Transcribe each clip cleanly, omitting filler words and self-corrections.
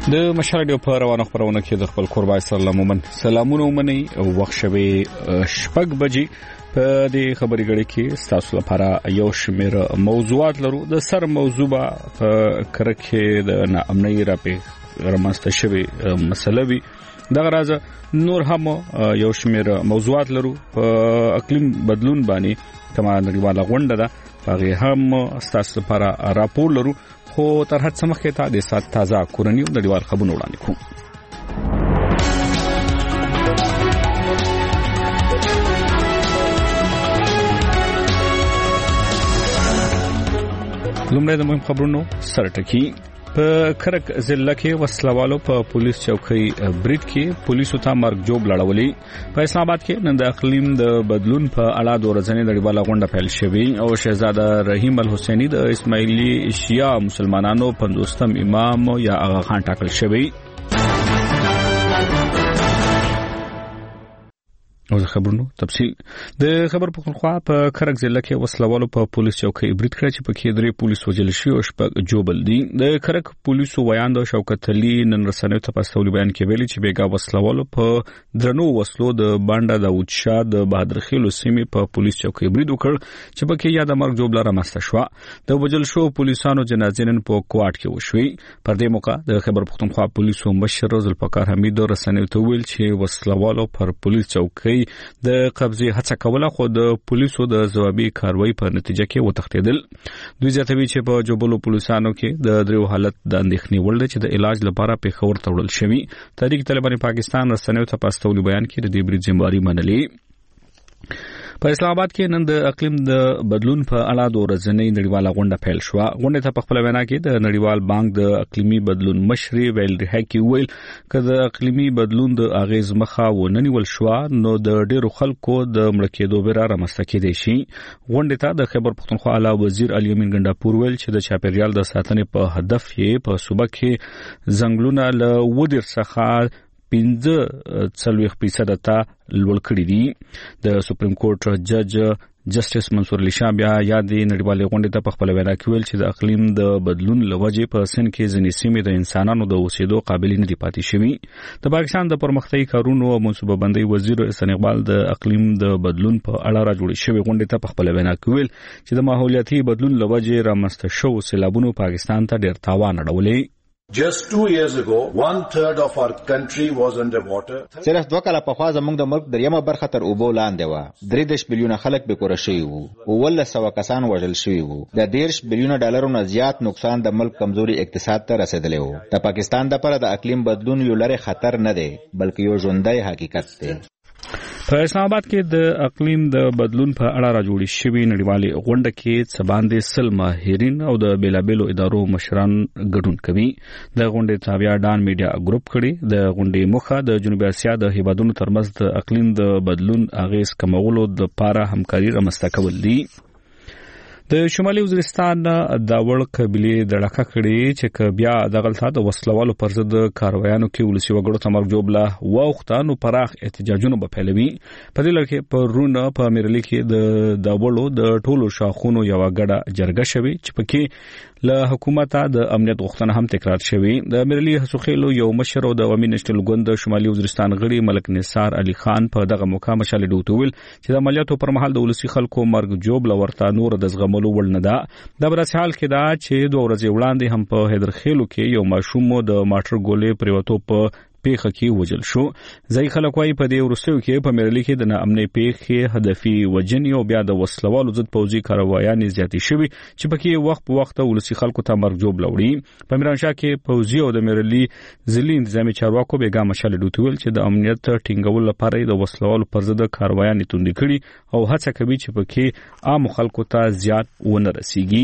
د مشرډیو په روانه خبرونه کې د خپل قربای سره مومن سلامونه ومني او وخت شوي شپږ بجې په دې خبرې غړي کې تاسو لپاره یو شمېر موضوعات لرو. د سر موضوع په کرکه د ناامنۍ راپې رامنځته شوی مسله وي. دغه راز نور هم یو شمېر موضوعات لرو. په اقلیم بدلون باندې کومه نړیواله غونډه ده هغه هم تاسو لپاره راپور لرو. خو تر هڅه مخکې ته د سات تازه کورنیو نړیوال خبرونه وړاندې کوو. لومړی د مهم خبرونو سرټکی. په کرک ضلع کې وسلوالو په پولیس چوکۍ بریټ کې پولیسو ته مرګ جوړ لړولې. په اسلام آباد کې نن د اقلیم د بدلون په اړه د ورځنۍ نړیواله غونډه پیل شوې او شهزاده رحیم الحسینی د اسماعیلی شیعه مسلمانانو 50م امام یا آغا خان ټاکل شوی. او خبرونو تفصیل د خبر په خوا په کرک ضلع کې وسلوالو په پولیس چوکۍ بریټ کړ چې په کې درې پولیس وژل شوي او شپږ جوبل دي. د کرک پولیسو ویاند شوکت علي نن رسنیو ته په استولي بیان کې ویلي چې بیګا وسلوالو په درنو وسلو د بانډا داوود شاه د بهادر خیلو سیمې په پولیس چوکۍ بریټ وکړ چې په کې یا د مرګ جوړ رامنځته شو. د وژل شو پولیسانو جنازې نن په کوارټ کې وشوي. پر دې موقع د خبر پختونخوا پولیسو مشر ذوالفقار حمید رسنیو ته ویل چې وسلوالو پر پولیس چوکۍ د قبضه هڅه کوله خو د پولیسو د ځوابي کاروایی په نتیجه کې وتښتیدل. دوی زیاتوي چې په جوبلو پولیسانو کې د دریو حالت د اندېښنې وړ چې د علاج لپاره پیښور ته وړل شوی. تحریک طالبان پاکستان رسنیو ته په استولي بیان کې د دې بریټ ذمہواری منلې. په اسلام آباد کې نن د اقلیم د بدلون په اړه د ورځنۍ نړیواله غونډه پیل شو. غونډه ته په خپل وینا کې د نړیوال بانک د اقلیمي بدلون مشر ویلډ هکي ویل چې د اقلیمي بدلون د اغیز مخه وننیول شو نو د ډیرو خلکو د مړ کېدو ویره رامنځته کېدای شي. غونډه ته د خبر پختونخوا اعلی وزیر علي امین ګنډاپور ویل چې د چاپیریال د ساتنې په هدف یې په صوبه کې ځنګلونه له ودر څخه 15% ته لوړ کړی دي. د سپریم کورټ جج جسټس منصور علي شاه بیا یادې نړیوالې غونډې ته په خپل وینا کې ویل چې د اقلیم د بدلون لوجې په سن کې ځینې سیمې د انسانانو د اوسېدو قابل نه دي پاتې شوي. د پاکستان د پرمختیايي کارونو او منصوبه بندۍ وزیر احسان اقبال د اقلیم د بدلون په اړه راجوړې شوې غونډې ته په خپل وینا کې ویل چې د ماحولیاتي بدلون لوجې رامنځته شوو سیلابونو پاکستان ته ډېر تاوان اړولی. Just 2 years ago, 1/3 of our country was underwater. صرف 2 کاله پخوا زموږ د ملک دریمه برخه تر اوبو لاندې و. 3 بلیونه خلک به کور شوي وو او 100 کسان وژل شوي وو. د 10 بلیونه ډالرو نه زیات نقصان د ملک کمزوري اقتصاد ته رسیدلی وو. د پاکستان لپاره د اقلیم بدلون یو لري خطر نه دی بلکې یو ژوندۍ حقیقت دی. په اسلام آباد کې د اقلیم د بدلون په اړه راجوړې شوې نړیوالې غونډه کې څه باندې 100 ماهرین او د بیلابېلو ادارو مشران ګډون کوي. د غونډې تابع ډان میډیا ګروپ کړي. د غونډې موخه د جنوبي اسیا د هیوادونو ترمنځ د اقلیم د بدلون اغیز کمولو د لپاره همکاري رامنځته کول دي. د شمالي وزیرستان د وړ قبيله د ډاکا کړي چې بیا دغلطه د وسلوالو پر ضد کاروایانو کې ولسی وګړو تمرګ جوړله وختانو پراخ احتجاجونه په پیلوي. په دې لړ کې په رونه په میرلی کې د وړو د ټولو شاخونو یو غړه جرګه شوی چې پکې له حکومت د امنیت غوښتنه هم تکرار شوی. د میرلی حسوخیلو یو مشر او د عوامي نېشنل ګوند شمالي وزیرستان غړي ملک نثار علي خان په دغه موقع مشال ډوټول چې د عملیاتو پر مهال د ولسی خلکو مرګ جوړ ورته نور د زغملو وړ نه ده. د برس حال کې دا چې 2 ورځې وړاندې هم په حیدرخیلو کې یو ماشوم د ماټر ګولې پریوتو په پیښه کې وژل شو. ځای خلک وايي په دې ورستیو کې په میرلی کې د ناامنۍ پیښې هدفي وجنې او بیا د وسلوالو ضد پوځي کاروایانې زیاتې شوي چې پکې وخت په وخت ولسی خلکو ته مرګ جوړ لوري. په میرانشاه کې پوځي او د میرلی ځلې انتظامی چارواکو بیګا مشال ډوټول چې د امنیت ټینګول لپاره د وسلوالو پر ضد کاروایانې توندې کړي او هڅه کوي چې پکې عام خلکو ته زیات ونه رسیږي.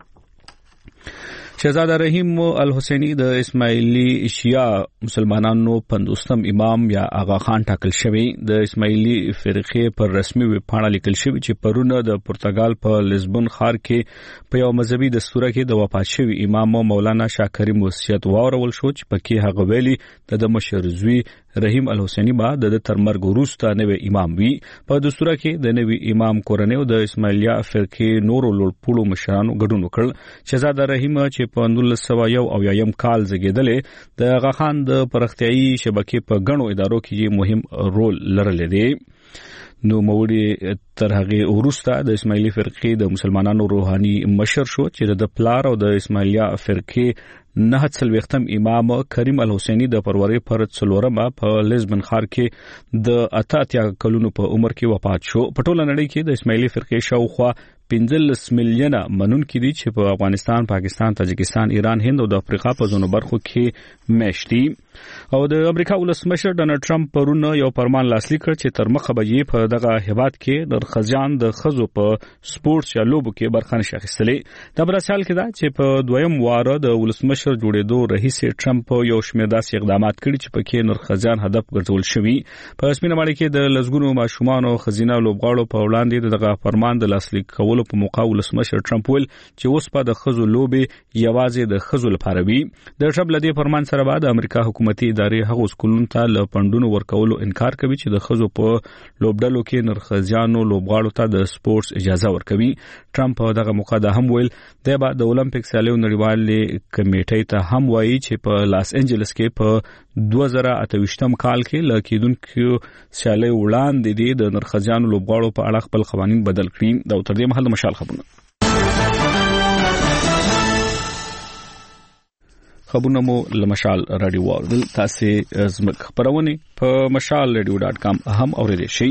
شهزاده رحیم الحسینی د اسماعیلی شیعه مسلمانانو 50م امام یا آغا خان ټاکل شوی. د اسماعیلی فرقه پر رسمي ویب پاڼه لیکل شوی چې پرونه د پرتګال په لزبون ښار کې په یو مذهبي دستور کې د وفات شوی امام مولانا شاه کریم وصیت واورول شو چې پکې هغه ویلي د مشر زوی رحیم الحسینی با د ترمرګ وروسته نوې امام وی. په دستور کې د نوې امام کورنۍ او د اسماعیلیه فرقه نورو لوړپوړو مشرانو ګډون وکړ. شهزاده رحیم چې چې په 1901 کال زیږیدلې د آغا خان د پرختیايي شبکې په غنو ادارو کې مهم رول لرلی دی. نو موري تر هغه وروسته د اسماعیلی فرقې د مسلمانانو روحاني مشر شو چې د پلار او د اسماعیلیا فرقې 9 امام کریم الحسینی د پروري پر 4 په لیزبن ښار کې د 88 کلونو په عمر کې وفات شو. په ټوله نړۍ کې د اسماعیلی فرقې شاوخوا 15 میلیونه منونکي دي چې په افغانستان، پاکستان، تاجکستان، ایران، هند او د افریقا په ځینو برخو کې میشتي. او د امریکا ولسمشر ډونالد ټرمپ پرون یو فرمان لاسلیک کړ چې تر مخه به په دغه هیواد کې د خزان د خزو په سپورتس یا لوبو کې برخه نشي اخیستلې. د برسال کې دا چې په دویم واره د ولسمشر جوړېدو رئیس ټرمپ یو شمېر داسې اقدامات کړي چې پکې نور خزان هدف ګرځول شوی. په سپینه ماړه کې د لزګونو ماشومان او خزینه لوبغاړو په وړاندې دغه فرمان د لاسلیک کولو په موقع ولسمشر ټرمپ ویل چې اوس په د خزو لوبې یوازې د خزو لپاره وي. د ټرمپ لدی فرمان سره بعد امریکا حکومتي ادارې هغه سکولونو ته له پندونو ورکولو انکار کوي چې د خزو په لوبډلو کې نرخزیانو لوبغاړو ته د سپورتس اجازه ورکوي. ټرمپ دغه موقع د هم ویل د بعد د اولمپیک سیالیو نړیوالې کمیټې ته هم وایي چې په لاس انجلس کې په 2028 کال کې لکېدونکو سیالي وړاندې د نرخزیانو لوبغاړو په اړه خپل قوانين بدل کړي. دا تر دې مهال د مشال خبرونه مو لمشال رادیو واردل تاسو زمک خبرونه په mashalradio.com هم اوریدئ شئ.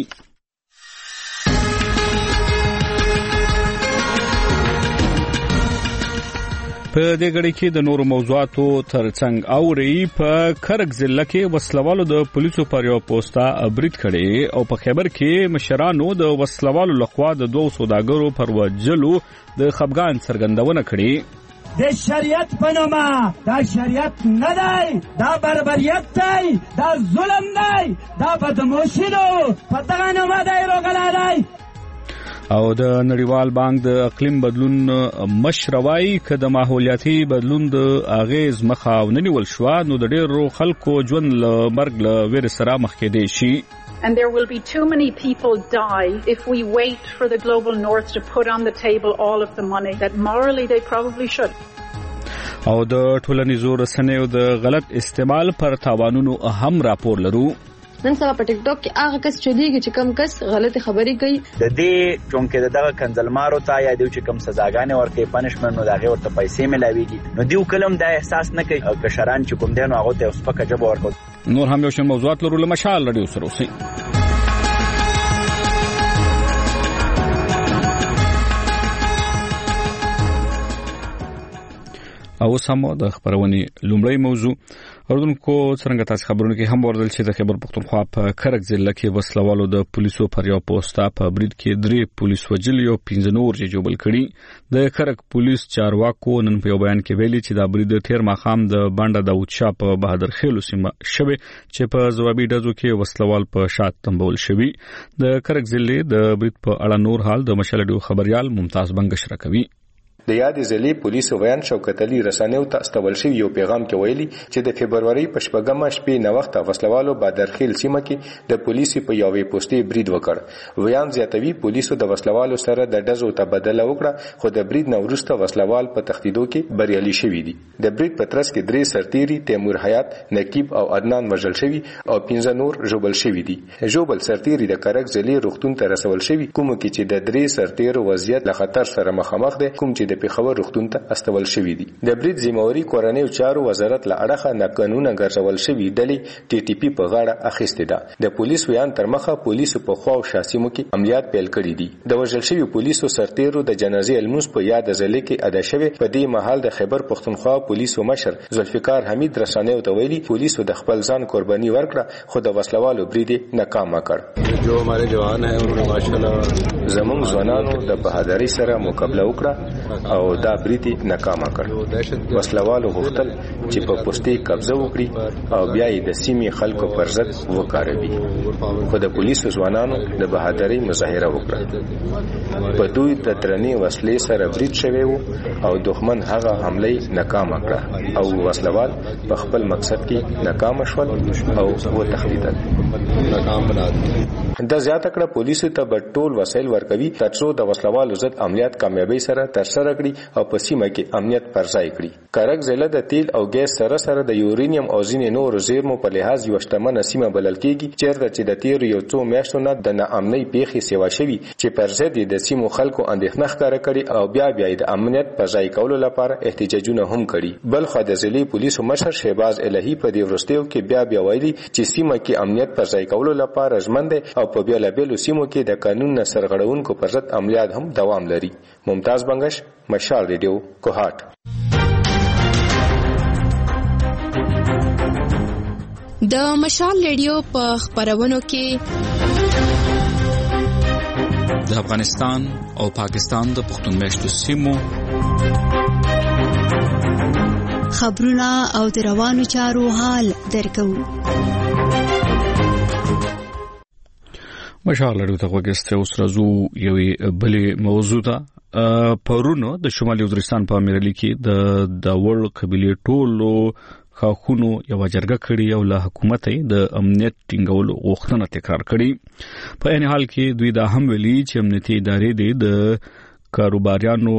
په دې غړي کې د نورو موضوعاتو ترڅنګ اوري په کرک ضلع کې وسلوالو د پولیسو پر یو پوسټا ابریټ کړي او په خبر کې مشرانو د وسلوالو لخوا د 2 سوداګرو پر وجلو د خفګان څرګندونه کړي. د شریعت په نامه دا شریعت نه دی، دا بربریت دی، دا ظلم دی، دا بدموشي په دغه نامه دی راغلی. او د نړیوال بانک د اقلیم بدلون مشروعي که د ماحولیاتي بدلون د اغیز مخه ونیول شو نو د ډیرو خلکو ژوند له مرګ له ویر سره مخ کېدی شي. And there will be too many people die if we wait for the global north to put on the table all of the money that morally they probably should. او د ټولنیزو رسنیو د غلط استعمال پر تاوانونو هم راپور لرو. نن سبا په ټیک ټاک کې هغه کس چې دیږي چې کم کس غلطي خبرې کوي د دې چونکه دغه کنزلمارو ته یا دیو چې کم سزاګانې ورکې پنشمنت نو دغه ورته پیسې ملاويږي نو دیو کلم دا احساس نه کوي او کشران چې کوم دینو هغه ته اوس پکې جواب ورکړي. نور هم یو شن موضوعات لرو لمشال رادیو سره اوسئ. او سمو د خبرونې لومړی موضوع اردوونکو څنګه تاسو خبرونه کې هم ورزل چې د خیبر پختونخوا په کرک ضلع کې وسلوالو د پولیسو پر یو پوسټا په برید کې 3 پولیس وجل یو 15 نور جوړ کړي. د کرک پولیس چارواکو نن په بیان کې ویلي چې دا برید تیر ماخام د باندې د اوچا په بهادر خیلو سیمه شوه چې په جوابي ډزو کې وسلوال په شات تنبول شوی. د کرک ضلع د برید په اړه نور حال د مشالډو خبريال ممتاز بنگش راکوي. د یاد ضلع پولیسو بیان شوکت علي رسنیو ته استول شوی یو پیغام کې ویلي چې د فبرवरी په شپږمه شپې نو وخت وسلوالو بادرخیل سیمه کې د پولیسو په یوې پوسټي برید وکړ. ویان زیاتوي پولیسو د وسلوالو سره د ډزو تبادله وکړه خو د برید نو وروسته وسلوال په تخدیدو کې بریالي شوي دي. د برید په ترڅ کې 3 سرتيري تیمور حیات، نقیب او عدنان وژل شوي او 15 نور ژوبل شوي دي. ژوبل سرتيري د کرک ضلع روغتون ته رسول شوي کوم کې چې د 3 سرتيرو وضعیت له خطر سره مخامخ دي کوم چې د پیښور روغتون ته استول شوی دي. د برید ذمہواری کورنیو چارو وزارت له اړخه ناقانونه ګرځول شوی ډلې ټي ټي پی په غاړه اخیسته ده. د پولیس ویان تر مخه پولیسو په خوا او شاسمو کې عملیات پیل کړي دي. د وژل شوی پولیسو سرتیرو د جنازې الموس په یاد ځلې کې ادا شوی. په دې مهال د خیبر پختونخوا پولیسو مشر ذوالفقار حمید رسانیو ته ویلي پولیسو د خپل ځان قرباني ورکړه خو د وسلوالو برید ناکام کړ. جو ہمارے جوان ہیں انہوں نے ماشاءاللہ زموږ ځوانانو د بهادری سره مقابله وکړه او دا برید ناکام کړ. وسلوالو غوښتل چې په پوسټي قبضه وکړي او بیا یې د سیمې خلکو پر ضد وکاروي خو د پولیسو ځوانانو د بهادری مظاهره وکړه. په دوی د درنې وسلې سره برید شوی او دښمن هغه حمله ناکام کړه او وسلوال په خپل مقصد کې ناکام شول او و تخلیدل. د زیاته کړه پولیسو ته ټول وسایل ورکوي ترڅو د وسلوالو ضد عملیات کامیابی سره ترسره کړي او په سیمه کې امنیت پر ځای کړي. کرک ضلع د تیل او ګیس سره د یورینیم او ځینې نورو زیرمو په لحاظ یو شتمنه سیمه بلل کېږي چیرته چې د تیر یو څو میاشتو نه د ناامنۍ پیښې سیوا شوي چې پر ضد د سیمو خلکو اندېښنه ښکاره کړي او بیا د امنیت په ځای کولو لپاره احتجاجونه هم کړي. بل خو د ضلعي پولیسو مشر شهباز الهي په دې وروستیو کې بیا ویلي چې سیمه کې امنیت پر ځای کولو لپاره ژمن دی او په بیلابیلو سیمو کې د قانون نه سرغړونکو پر ضد عملیات هم دوام لري. ممتاز بنگش، مشال ریډیو، کوهاټ. د مشال ریډیو په خبرونو کې د افغانستان او پاکستان د پښتون میشتو سیمو خبرونه او د روانو چارو حال درکو. مشال ریډیو ته وګورئ. اوس راځو یوې بلې موضوع ته. پرونو د شمالي وزیرستان په امیرعلي کې د داوړ قبیلې ټولو خاخونو یو جرګه کړي او له حکومت د امنیت ټینګولو غوښتنه تکرار کړي. په عین حال کې دوی دا هم ویلي چې امنیتي ادارې د کاروباریانو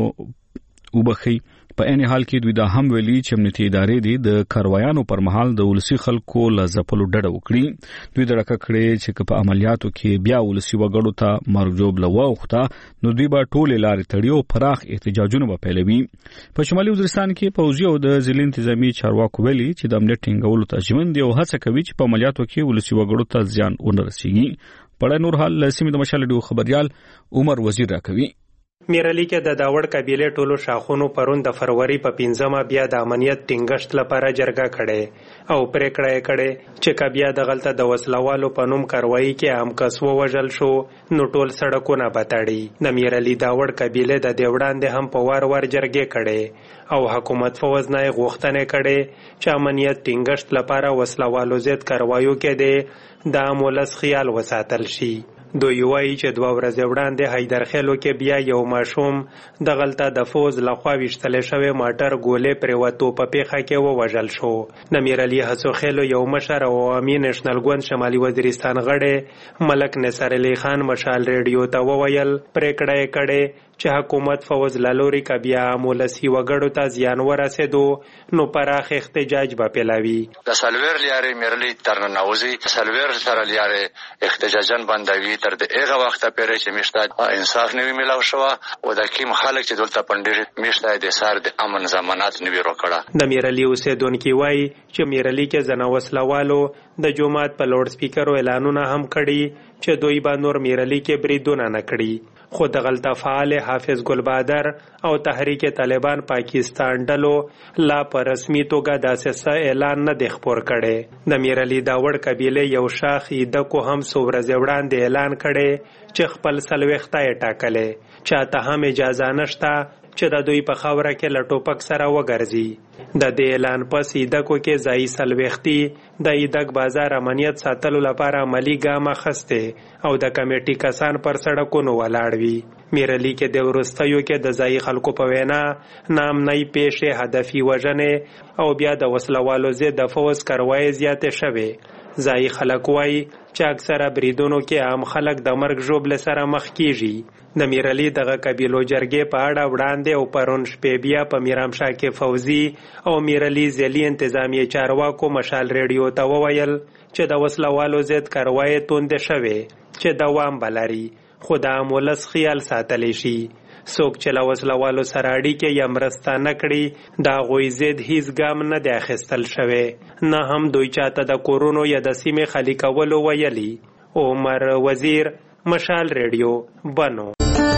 وبخي. په عین حال کې دوی دا هم ویلي چې امنیتي ادارې د کاروایانو پر مهال د ولسی خلکو له ځپلو ډډه وکړي. دوی درکه کړي چې په عملیاتو کې بیا ولسی وګړو ته مرګ جوړ لوخته نو دوی به ټول لارې تړي او پراخ احتجاجونه به پیلوي. په شمالي وزیرستان کې پوځي او د ضلع انتظامی چارواکو ویلي چې د امنیت ټینګولو ته ژمن دي او هڅه کوي چې په عملیاتو کې ولسی وګړو ته زیان ونه رسیږي. په نور حال سیمه د مشال ډیو خبريال عمر وزیر راکوي. میرعلي کې د داوړ قبیله ټولو شاخونو پرون د فروری په 15مه بیا د امنیت ټینګښت لپاره جرګه کړي او پریکړه کړي چې کبیا د غلطه د وسلوالو په نوم کاروایی کې عام کس ووژل شو نو ټول سړکونه بتاړي. د میرعلي داوړ قبیله د دیوړاندې هم په وار جرګې کړي او حکومت فوز نه غوښتنه کړي چې امنیت ټینګښت لپاره وسلوالو ضد کاروایو کې د امولس خیال وساتل شي. دوی وایي چې 2 ورځې وړاندې حیدرخیلو کې بیا یو ماشوم د غلطه د فوز لخوا ویشتل شوی ماټر ګولې پریوتو په پیښه کې ووژل شو. د میرعلي حسوخیلو یو مشر او عوامي نېشنل ګوند شمالي وزیرستان غړی ملک نصر علي خان مشال ریډیو ته وویل پریکړه کړي چې حکومت فوز لالوري کا بیا مولسی وګړو ته زیان ورسېدو نو پراخ احتجاج به پیلاوي. د سلویر لیاري میرعلي ترناوزي سلویر سره لیاري احتجاجن بندوي تر دغه وخت پورې چې مشته انصاف نه ویلاو شو او د کیم خلک چې دلته پندې مشته د سار د امن ضمانت نه ورکړه. د میرعلي اوسیدونکو وایي چې میرعلي کې زنه وسلوالو د جمعات په لوډ سپیکرو اعلانونه هم کړي چې دوی به نور میرعلي کې بریدونه نه کړي. خو د غلطه فعال حافظ ګل بادر او تحریک طالبان پاکستان ډلو لا په رسمي توګه داسې اعلان نه دی خپور کړي. د میرعلي داوړ قبیله یو شاخ د کو هم سورځ وړاندې اعلان کړي چې خپل سلوخته یې ټاکلې چاته هم اجازه نشته چې د دوی په خاوره کې لټوپک سره وګرځي. د دې اعلان پس ایدکو کې ځای سلوختی د ایدک بازار امنیت ساتلو لپاره عملی ګام اخسته او د کمیټې کسان پر سړکونو ولاړ وي. میرعلي کې د ورستیو کې د ځای خلکو په وینا نام نه پیښه هدفي وژنې او بیا د وسلوالو ضد د فوز کاروایی زیاتې شوه. ځای خلک وایي چې اکثره بریدونو کې عام خلک د مرګ ژوبل سره مخ کیږي. د میرعلي دغه قبیلو جرګې په اړه وړاندې او پرون شپې بیا په میرامشاه کې فوزي او میرعلي ځلي انتظامی چارواکو مشال ریډیو ته وویل چې د وسلوالو ضد کاروایی توند شوه چې دوام بلري خو د امولس خیال ساتلی شي. څوک چې له وسلوالو سره اړیکې یا مرسته نه کړي دا غوی ضد هیڅ ګام نه دی اخیستل شوی نه هم دوی چاته د کورونو یا د سیمې خالی کولو ویلي. عمر وزیر، مشال ریډیو، بنو.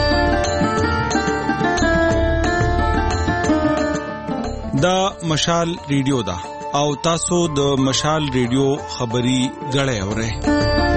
دا مشال ریډیو دا او تاسو د مشال ریډیو خبري غړې اورئ.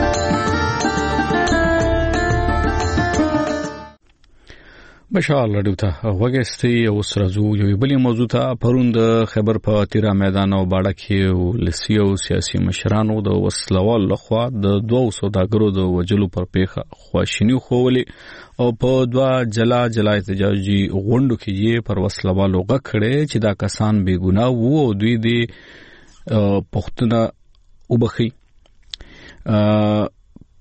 مشال ریډیو ته وګورئ. اوس راځو یو بل موضوع ته. پرون د خیبر په تیرا میدان او باډه کې ولسی او سیاسي مشرانو د وسلوال لخوا د 2 سوداګرو د وجلو پر پیښه خواشینی خوولې او په 2 جلا احتجاجي غونډو کې یې پر وسلوالو غږ کړي چې دا کسان بے ګناه وو او دوی د پښتنه وبخي.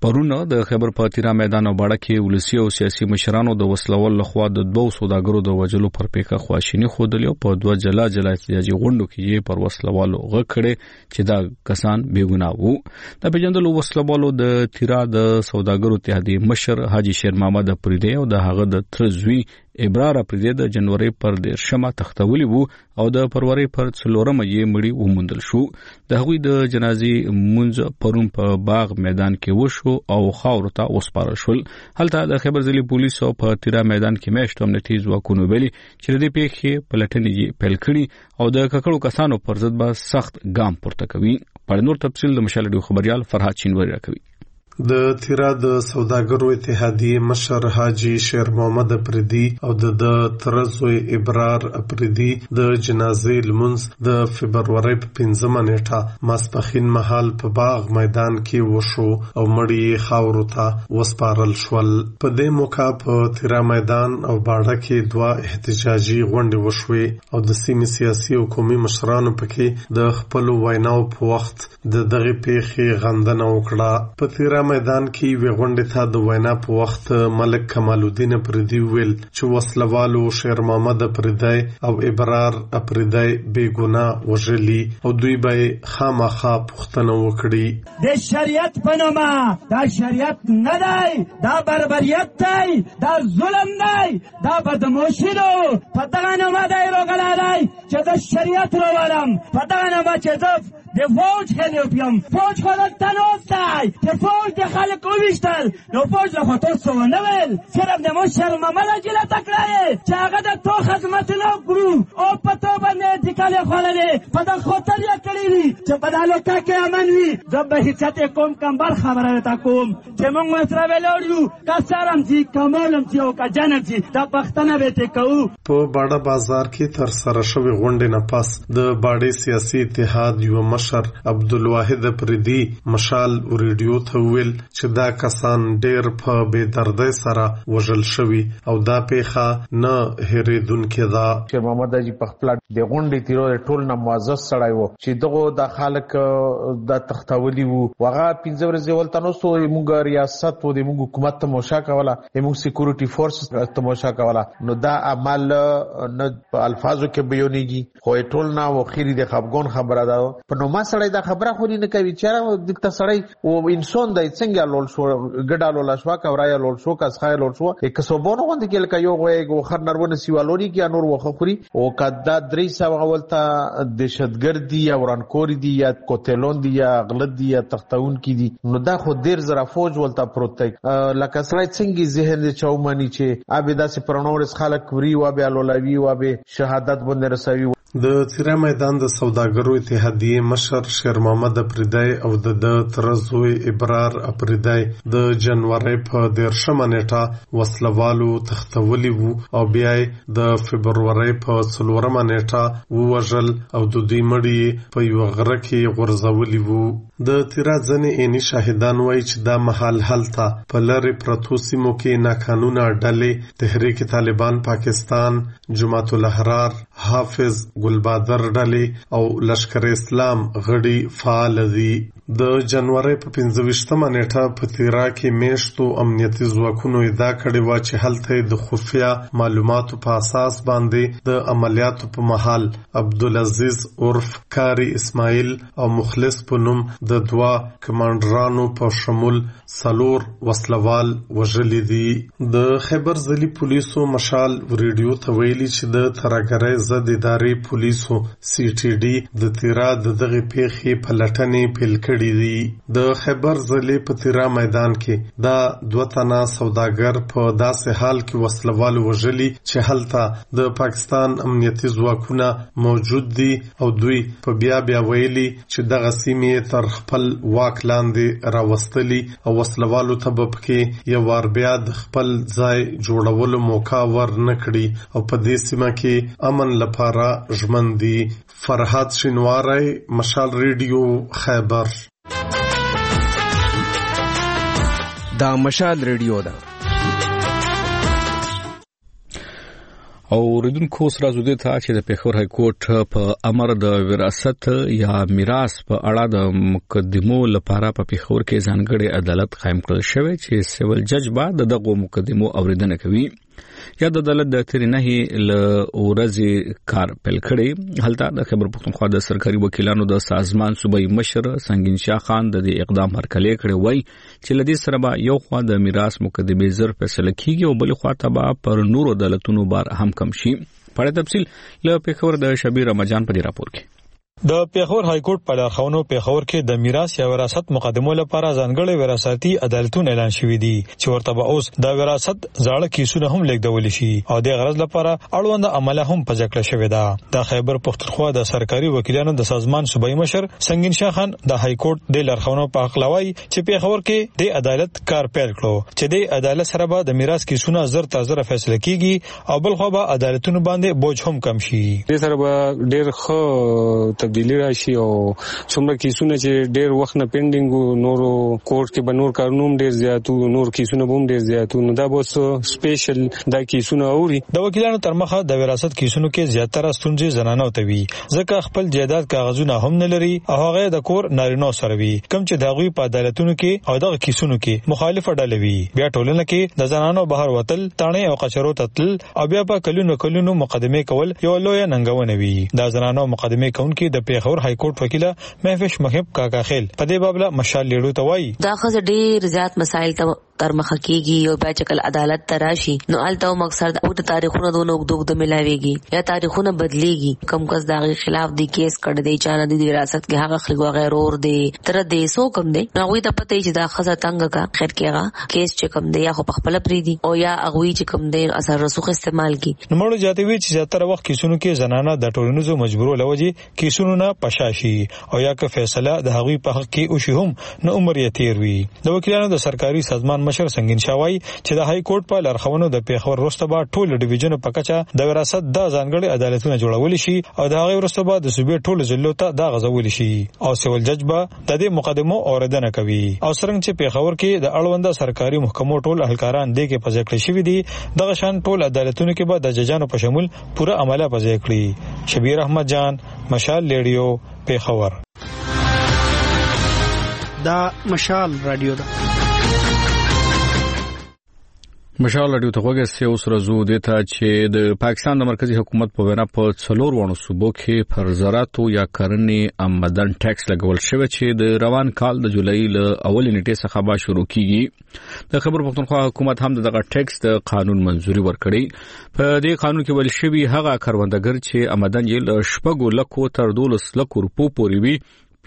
پرونه د خیبر پاتیرا میدان او باړه کې ولسی او سیاسي مشرانو د وسلوال لخوا د 2 سوداګرو د وجلو پر پیکه خواشینی خودلی او په 2 جلا احتجاجي غونډو کې پر وسلوالو غکړه چې دا کسان بیګناه وو. د بجندلو وسلوالو د تیرا د سوداګرو اتحادیه مشر حاجی شیر محمد اپریدی او د هغه د ترزوی ابرار اپریدی د جنوري پر 10 تختولی وو او د فروری پر 4 یې مړی ومندل شو. د هغوی د جنازي منځ پرون په باغ میدان کې وشو او خاور ته وسپارل شول. هلته د خیبر ضلع پولیسو په تیرا میدان کې میشت امنیتي ځواکونو ویلي چې د پیښې پلټنې پیل کړي او د ککړو کسانو پر ضد به سخت ګام پورته کوي. په نور تفصیل د مشال ډیو خبريال فرهاد چینوري راکوي. د تیرا د سوداګرو اتحادیه مشر حاجی شیر محمد اپریدی او د ترزوی ابرار اپریدی د جنازې لمونځ د فبرवरी په 15 نیټه ماسپخین مهال په باغ میدان کې وشو او مړی خاورو ته وسپارل شول. په دې موقع په تیرا میدان او باړه کې 2 احتجاجي غونډې وشوې او د سیمې سیاسي او قومي مشرانو پکې د خپل ویناو په وخت د دغه پیښې غندنه وکړه. په تیرا میدان کې وی غونډې ته د وینا په وخت ملک کمال الدین اپریدی ویل چې وسلوالو شیر محمد اپریدی او ابرار اپریدی بے ګناه وژلي او دوی به خامخا پوښتنه وکړي. د شریعت په نامه دا شریعت نه دی، دا بربریت دی، دا ظلم دی، دا بدموشي ده. په دغه نامه دی راغلی چې د شریعت راولم، په دغه نامه چې زه د فوج خیلی پیم. فوج خودت تناست دی که فوج د خلق اویشتل نو فوج لخوا تو سوانه ویل صرف د ما شرمامه لگیله تکرایه چې هغه د تو خدمت نو کرو او په تو بنده اتکالی خوالده په دا خاطر یا کلیدی چې په دا لوکا که امن وی زب به حیثت کوم کمبر خبره تا کوم چې مونگ مصره ویلوریو که سرم چی کمالم چی او که جنم چی دا پختنه بیتی که او. په باړه بازار کې تر سره شوی غونډې نه پس د باړې سیاسي اتحاد یو مشر عبدالواحد اپریدی مشال ریډیو ته ویل چې دا کسان ډېر په بے دردۍ سره وژل شوي او دا پیښه نه هېرېدونکې ده. شیر محمد اجي په خپل د غونډې تیرو ټول نه معزز سړی و چې دغه د خلک د تختولي وو. هغه 15 ورځې ولته نو سو موږ ریاست و د موږ حکومت تماشا کوله، موږ سکیورټي فورس تماشا کوله. نو دا عمل نه په الفاظو کې بیانېږي خو ټول نه و خيري د خپګون خبره ده. په نو ما سړی دا خبره خو نه کوي چې دغه سړی او انسان د څنګه لول شو ګډا لول شو کا ورای لول شو کا ښای لول شو 100 غوند کې لکه یو غو خر نرونه سیوالوري کې نور وخوري او کدا 300 غولتا دهشتګردي یا ورانکوري دي یا کوتلون دي یا غلط دي یا تختون کې دي. نو دا خو ډیر زرا فوج ولتا پروتک لکه سړی څنګه ذهن چومانی چې ابدا سي پرنورس خلک وری و به لولوي و به شهادت باندې رسوي. د تیرا میدان د سوداګرو اتحادیه مشر شیر محمد اپریدی او د ترزوی ابرار اپریدی د جنوري په 10 نیټه وسلوالو تختولی وو او بیا د فبرवरी په 4 نیټه ووژل او د دوی مړی په یو غره کې غورځولي وو. د تیرا ځنې عیني شاهدان وایي چې دا محل هلته په لری پرتو سیمو کې ناقانونه ډلې تحریک طالبان پاکستان، جماعت الاحرار، حافظ ګلبادر ډلې او لشکر اسلام غړي فعال دي. د جنوري په 15 نیټه په تیرا کې میشتو امنیتي ځواکونو ادعا کړې و چې هلته د خفیه معلوماتو په اساس باندې د عملیاتو په محل عبدالعزیز عرف کاری اسماعیل او مخلص په نوم د 2 کمانډرانو په شمول 4 وسلوال وژلي دي. د خیبر ضلع پولیسو مشال ریډیو ته ویلي چې د ترګرۍ ضد ادارې پولیسو CTD د تیرا د دغه پیښې په لټنې پیل کړي دي. د خیبر ضلع په تیرا میدان کې دا 2 تنه سوداګر په داسې حال کې وسلوال وژلي چې هلته د پاکستان امنیتي ځواکونه موجود دي او دوی په بیا ویلي چې دغه سیمې تر خپل واک لاندې راوستلي او وسلوالو ته به پکې یو وار بیا د خپل ځای جوړولو موقع ورنه کړي او په دې سیمه کې امن لپاره ژمن دي. فرهاد شینواری، مشال ریډیو، خیبر. دا مشال ریډیو ده. او ردونکو سره زده ته چې د پیښور های کورټ په امر د وراثت یا میراث په اړه د مقدمو لپاره په پیښور کې ځانګړي عدالت قائم کړل شوی چې سیول جج بعد دغه مقدمو اوریدنه کوي یا د عدالت د تیر نه ل ورځې کار پیل کړي. هلته د خیبر پختونخوا د سرکاري وکیلانو د سازمان صوبایي مشر سنگین شاه خان د دې اقدام هرکلی کړی وای چې لدی سره به یو خوا د میراث مقدمه زر فیصله کیږي او بل خوا ته به پر نور عدالتونو بار هم کم شي. په تفصیل له پیښور د شبیر رمضان په راپور کې د پیښور های کورټ په لارښوونو پیښور کې د میراث یا وراثت مقدمو لپاره ځانګړي وراثتي عدالتونه اعلان شوي دي چې ورته به اوس د وراثت زاړه کیسونه هم لیږدول شي او د غرض لپاره اړوند عمله هم پځکړه شوې ده. د خیبر پختونخوا د سرکاري وکیلانو د سازمان صوبایي مشر سنگین شاه خان د های کورټ د لارښوونو په حق لوي چې پیښور کې د عدالت کار پیل کړو چې د عدالت سره به د میراث کیسونه زر تر فیصله کیږي او بل خو به عدالتونو باندې بوج هم کم شي. د سره به ډیر خو تبدیلی راشي او څومره کیسونه چې ډیر وخت نه پینډینګ نورو کورټ کې به نور کارونه ډیر زیاتو نور کیسونه به ډیر زیاتو نو دا به سپیشل دا کیسونه اوري. د وکیلانو تر مخه د وراثت کیسونو کې زیاتره ستونزې زنانو ته وي ځکه خپل جایداد کاغذونه هم نه لري او هغه د کور نارینو سره وي کوم چې دغوی په عدالتونو کې او دغه کیسونو کې مخالف ډلې وي. بیا ټولنه کې د زنانو بهر وتل تانه او قچرو تتل او بیا په کلونو مقدمه کول یو لوی ننګونه وي. د زنانو مقدمه کونکي د پیښور های کورټ وکیله محفش محب کاکا خیل په دې بابله مشال لیډو ته وایي دا خزه ډیر زیات مسائل ته تر مخه کیږي او بیا چکل عدالت تراشي نو الته مقصد او تاریخونه دونو دوګ ملاويږي یا تاریخونه بدليږي کم کس داغي خلاف دی کیس کړ دی چانه دی وراثت کې هغه خلک غیر اور دی تر دې سو کم دی نو وي ته پته چې دا خزه تنګ کا خیر کېغه کیس چې کم دی یا خو خپل پری دی او یا اغوي چې کم دی اثر رسوخ استعمال کی نو مړو جاتوي چې زیاتره وخت کیسونو کې زنانه د ټولنیزو مجبورو لوجي کیسونو نه پشاشي او یا که فیصله د هغوی په حق کې او شي هم نو عمر یې تیر وي. د وکیلانو د سرکاري سازمان مشر سنگین شاه چې د های کورټ په لارښوونو د پیښور وروسته به ټول ډیویژن په کچه د وراثت د ځانګړي عدالتونه جوړول شي او د هغه وروسته به د صوبې ټول ضلعو ته د غزول شي او سیول جج به د دې مقدمو اوریدنه کوي. او څنګه چې پیښور کې د اړوند سرکاري محکمو ټول اهلکاران د کې پځکړې شوی دي دغه شان ټول عدالتونو کې به د ججانو په شمول پوره عمله پځې کړي. شبیر احمد جان مشال لیډیو پیښور. دا مشال رادیو ده مشال رادیو ته وګورئ اوس راځو د ته چې د پاکستان د مرکزی حکومت په وینا په 4 وانو صوبو کې پر زراعتو یا کرنې آمدن ټیکس لګول شوی چې د روان کال د جولای ل اولې نیټې څخه به شروع کیږي. د خیبر پختونخوا حکومت هم دغه ټیکس د قانون منځوري ورکړي. په دې قانون کې ویل شوی هغه کاروندګر چې آمدن یې ل شپږ لکو تر 12 لکو روپو پورې وي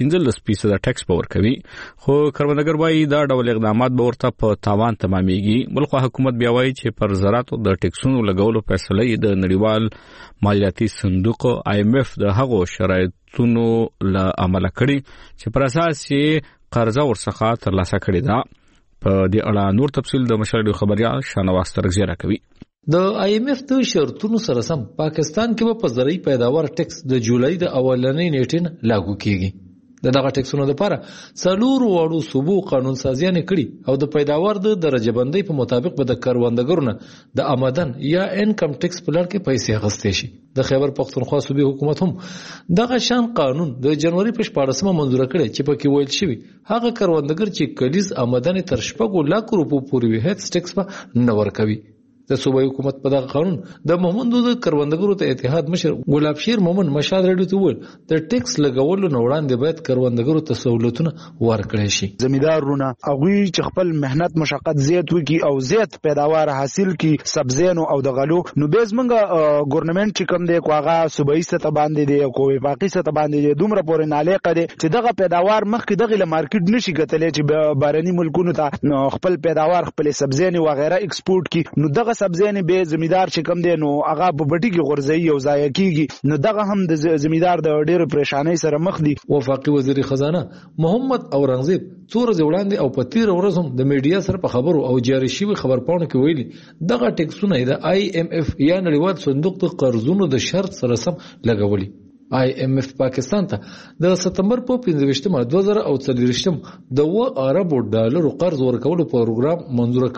15% ټیکس پور کوي خو کاروندګر وايي دا ډول اقدامات به ورته په تاوان تمامېږي. بلخو حکومت بیا وايي چې پر زراعتو د ټیکسونو لګولو فیصله د نړیوال مالیاتي صندوق IMF د هغو شرایطونو له عمل کړي چې پر اساس یې قرضه ورڅخه ترلاسه کړې ده. په دې اړه نور تفصیل د مشال خبريال شانواز ترغزیره کوي. د IMF د شرطونو سره سم پاکستان کې په زراعي پیداوار ټیکس د جولای د اولنۍ نیټې لاګو کیږي. دغه ټیکسونو لپاره څلور واړو صوبو قانون سازیانه کړي او د پیداوار د درجه بندۍ په مطابق به د کاروندګرو نه د آمدن یا انکم ټیکس په لړ کې پیسې اخیستې شي. د خیبر پختونخوا صوبې حکومت هم دغه شان قانون د جنوري په 14مه منظور کړي چې پکې ویل شوی هغه کاروندګر چې کلیز آمدن تر 4 لک روپو پورې وي هیڅ ټیکس به نه ورکوي. د صوبایي حکومت په دغه قانون د محمد د کروندګرو ته اتحاد مشر ګلاب شیر مومن مشال رډو ته وویل د ټیکس لګولو نه وړاندې باید کروندګرو ته سہولتونه ورکړي شي. زمیندارونه هغوی چې خپل مهنت مشقت زیات وکي او زیات پیداوار حاصل کی سبزینو او د غلو نو به زمونږ ګورنمنت چې کوم دی کوغه صوبایي سطح باندې دی او وفاقي سطح باندې دی دومره پورې نالیقه دی چې دغه پیداوار مخکې دغه له مارکیټ نشي ګټلې چې بهرني ملکونو ته خپل پیداوار خپل سبزینو و غیره ایکسپورټ کی نو دغه سبزینې به زمیندار چې کم دی نو هغه په بټي کې غورځي او ضایع کیږي نو دغه هم د زمیندار د ډېر پریشانۍ سره مخ دي. وفاقي وزیر خزانه محمد اورنګزیب څو ورځې وړاندې او په 13 ورځ هم د میډیا سره په خبرو او جاري شوی خبرپاڼو کې ویلي دغه ټیکسونه د IMF یا نړیوال صندوق د قرضونو د شرط سره سم لګولي. IMF پاکستان ته د سپتمبر په 15 2024 د $1 ارب قرض ورکولو پروګرام منظور کړو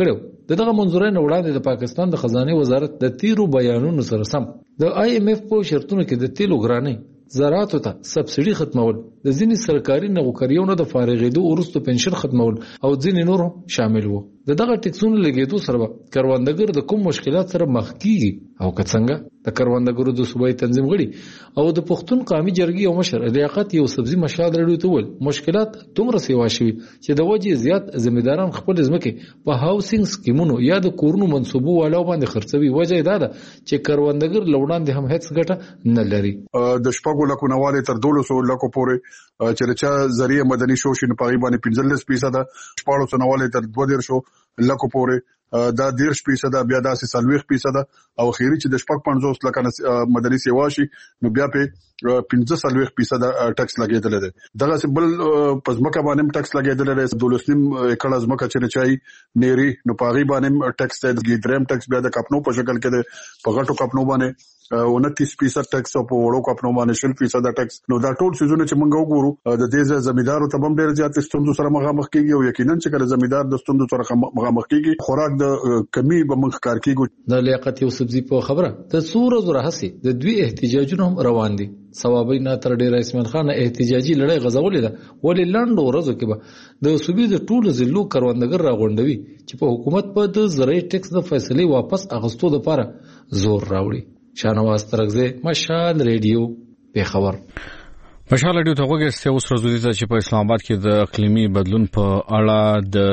دغه منظورې نه وړاندې د پاکستان د خزانه وزارت د تیرو بیانونو سره سم د IMF په شرطونو کې د تیلو ګرانۍ زراعت ته سبسيډي ختمول د ځینې سرکاري نوکریونو د فارغېدو وروسته پنشن ختمول او ځینې نور شامل وو دغه ټیکسونو لګېدو سره کروندګر د کوم مشکلات سره مخ کیږي او څنګه د کروندګرو د صوبایي تنظیم غړي او د پښتون قومي جرګې او مشر لیاقت یو سبزي مشال رډیو ته ول مشکلات دومره سیوا شوي چې د وجې زیات ځمېداران خپل ځمکې په هاوسینګ سکیمونو یا د کورونو منصوبو والو باندې خرڅوي وجه دا ده چې کروندګر لوړاندې هم هیڅ ګټه نه لري د شپږو لکو نواله تر 200 لکو پورې چې رچا ذریعہ مدني شوشین په باندې 15% شپږو نواله تر 200 لکو پورې دا 10% بیا داسې 40% او خیری چې د 55 لکه مدني سیوا شي نو بیا په 15% ټیکس لګیدل دي دغه بل پزماکه باندې ټیکس لګیدل دي 12 ایکړ ازمکه چې چای نيري نو پاغي باندې ټیکس ته دریم ټیکس بیا د کپنو په شکل کې د پغټو کپنو باندې 29% ټیکس او په وړو کپنو باندې 0% ټیکس نو دا ټول سيزونه چې موږ وګورو د دې زمیدارو ته هم ډېر زیات ستونزو سره مخامخ کیږي او یقینا چې کله زمیدار د ستونزو سره مخامخ کیږي خوراک د کمی به موږ کار کیږي د لیاقت یو سبزي په خبره د څو ورځې راهسي د دوی احتجاجونه هم روان دي ثوابي نه تر ډیر اسماعیل خان احتجاجي لړۍ غزولې ده ولې لاندو ورځو کې به د صوبې د ټولو ضلعو کروندګر راغونډوي چې په حکومت په د زراعي ټیکس د فیصلې واپس اغستو لپاره زور راوړي شانواز ترغزه مشال ریډیو په خبر مشال ریډیو ته وګورئ اوس ورځ چې په اسلام آباد کې د اقلیمي بدلون په اړه د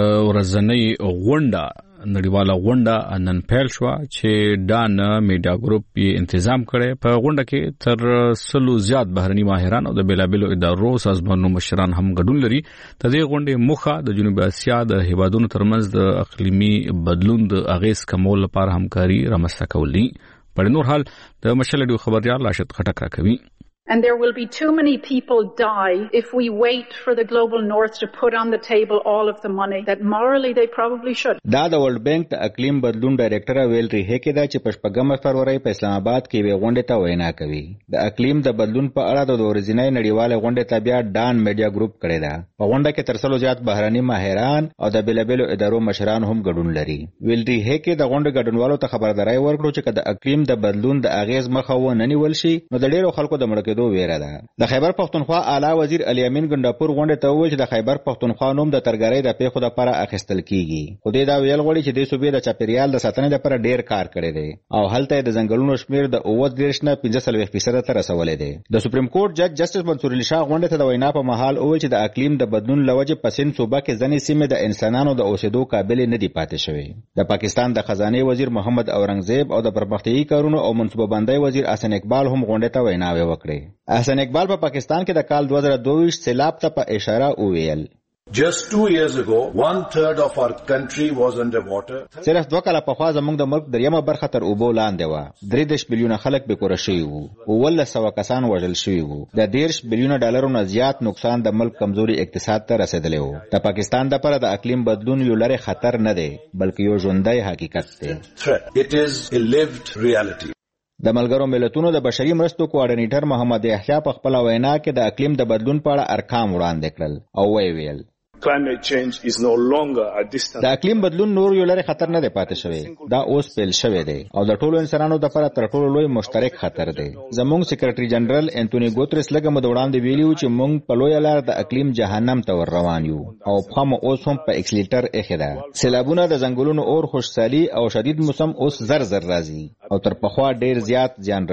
ورځنۍ غونډه نړیواله غونډه نن پیل شو چې ډان میډیا ګروپ یې تنظیم کړي په غونډه کې تر سلو زیات بهرني ماهران او د بیلابلو ادارو سازمانونو مشران هم ګډون لري د دې غونډې مخه د جنوبي اسیا د هیوادونو ترمنځ د اقلیمي بدلون د اغیز کمول لپاره همکاري رامنځته کول دي په نور حال د مشال ډیو خبريال راشد خټک راکوي And there will be too many people die if we wait for the global north to put on the table all of the money that morally they probably should. دا د ورلد بانک د اقلیم بدلون ډایریکټر ویلري هکې دا چې په 14 فروری په اسلام آباد کې وی غونډه ته وینا کوي د اقلیم د بدلون په اړه د ورځنۍ نړیواله غونډه ته بیا ډان میډیا ګروپ کړی دا په غونډه کې تر څلو زیات بهرني ماهران او د بیلابلو ادارو مشران هم ګډون لري ویلري هکې د غونډه ګډونوالو ته خبرداري ورکړه چې د اقلیم د بدلون د اغیز مخه و نه نیول شي نو د ډیرو خلکو د مړ کېدو ویره ده د خیبر پختونخوا اعلی وزیر علي امین ګنداپور غونډه ته وویل چې د خیبر پختونخوا نوم د ترګرۍ د پیښو لپاره اخیستل کیږي خو دې دا ویل غواړي چې د صوبې د چاپیریال د ساتنې لپاره ډیر کار کړی دی او هلته د ځنګلونو شمیر د 30 نه 15% ته رسولې دی د سپریم کورټ جج جسټس منصور علي شاه غونډه ته د وینا په محل وویل چې د اقلیم د بدلون لوجه پسین صوبه کې ځنې سیمې د انسانانو د اوسېدو قابل نه دي پاتې شوی د پاکستان د خزانه وزیر محمد اورنګزیب او د پرمختیايي کارونو او منصوبه بندۍ وزیر احسن اقبال هم غونډه ته ویناوي وکړي احسن اقبال په پاکستان کې د کال 2022 سیلاب ته په اشاره وویل Just 2 years ago, 1/3 of our country was underwater. صرف 2 کاله پخوا زموږ د ملک دریمه برخه تر اوبو لاندې و 3 بلیونه خلک به کور شوي وو او 100 کسان وژل شوي وو د 10 بلیونه ډالرو نه زیات نقصان د ملک کمزوري اقتصاد ته رسیدلی وو د پاکستان لپاره د اقلیم بدلون یو لري خطر نه دی بلکې یو ژوندۍ حقیقت دی It is a lived reality. د ملګرو ملتونو د بشري مرستو کوارډینیټر محمد یحیی په خپل وینا کې د اقلیم د بدلون په اړه ارقام وړاندې کړل او ویل Climate change is no longer a distant. د اقلیم بدلون نور یو لري خطر نه دی پاتې شوی دا اوس پیل شوی دی او د ټولو انسانانو لپاره تر ټولو لوی مشترک خطر دی زموږ سیکریټری جنرال انټونی ګوتریس لږه مده وړاندې ویلي و چې موږ په لوی لار د اقلیم جهنم ته ور روان یو او په هم اوس هم په اکسلیټر اخیدا سیلابونه د ځنګلونو اور خوشحالي او شدید موسم اوس زر راځي او تر پخوا ډیر زیات زیان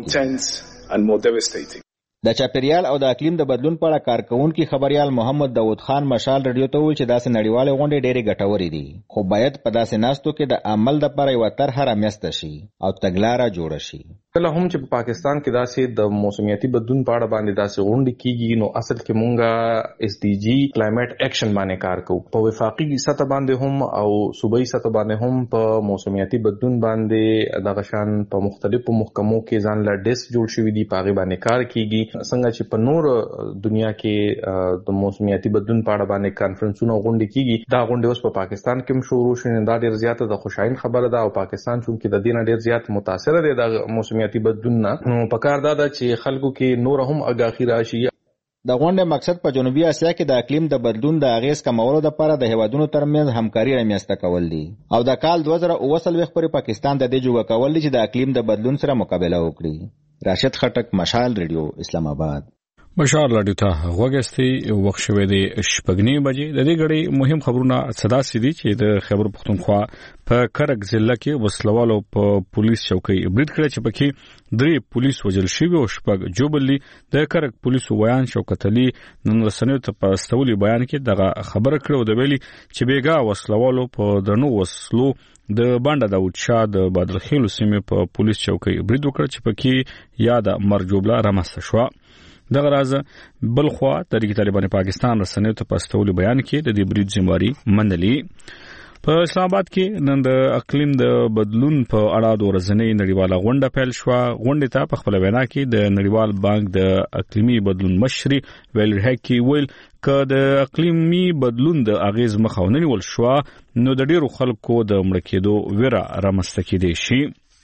رسوي د چاپیریال او د اقلیم د بدلون په اړه کارکونکو خبريال محمد داوود خان مشال رادیو ته ویل چې داسې نړیواله غونډې ډېرې ګټورې دي خو باید په داسې ناستو کې د عمل لپاره یو طرحه رامنځته شي او تګلاره جوړه شي کله هم چې په پاکستان کې داسې د موسمیاتي بدلون په اړه باندې داسې غونډې کیږي نو اصل کې مونږه اس ډي جی کلایمټ اکشن باندې کار کوو په وفاقي سطح باندې هم او صوبایي سطح باندې هم په موسمیاتي بدلون باندې دغه شان په مختلفو محکمو کې ځان لا ډیسک جوړ شوی دی پاغي باندې کار کیږي څنګه چې په نور دنیا کې د موسمیاتي بدلون په اړه باندې کانفرنسونه غونډې کیږي دا غونډې اوس په پاکستان کې هم شروع شوې دا ډیر زیاته د خوشاین خبره ده او پاکستان چې د دې نه ډیر زیات متاثر دی د موسمیاتي بدلون نه نو پکار دا چې خلکو کې نور هم آگاهی راشي د غونډې مقصد په جنوبي اسیا کې د اقلیم د بدلون د اغیز کمولو لپاره د هیوادونو ترمنځ همکاري رامنځته کول دي او د کال 2019 پورې پاکستان د دې جوګه کول دي چې د اقلیم د بدلون سره مقابله وکړي. راشد خټک، مشال ریډیو، اسلام آباد. بشار لاډیو ته وګستي وخت شوه د شپږنی بجې د دې غړي مهم خبرونه صدا سيدي چې د خیبر پختونخوا په کرک ضلع کې وسلوالو په پولیس چوکۍ برید کړی چې پکې 3 پولیس وژل شوي او شپږ جوبلي. د کرک پولیسو ویان شوکت علي نن رسنیو ته په استولي بیان کې دغه خبره کړو د ویلي چې بیګا وسلوالو په درنو وسلو د بانډا داوود شاه د بادرخیلو سیمې په پولیس چوکۍ برید وکړ چې پکې یا د مرجوبله رامسته شو. دغه راز بلخوا تحریک طالبان پاکستان رسنیو ته په استولي بیان کې د دې برید ذمہواری منلي. په اسلام آباد کې نن د اقلیم د بدلون په اړه د ورځنۍ نړیواله غونډه پیل شو. غونډې ته په خپل وینا کې د نړیوال بانک د اقلیمي بدلون مشر ویل هکي ویل ک د اقلیمي بدلون د اغیز مخاوننی ول شو نو د ډیرو خلکو د مړ کېدو ویره رامنځته کېدی شي.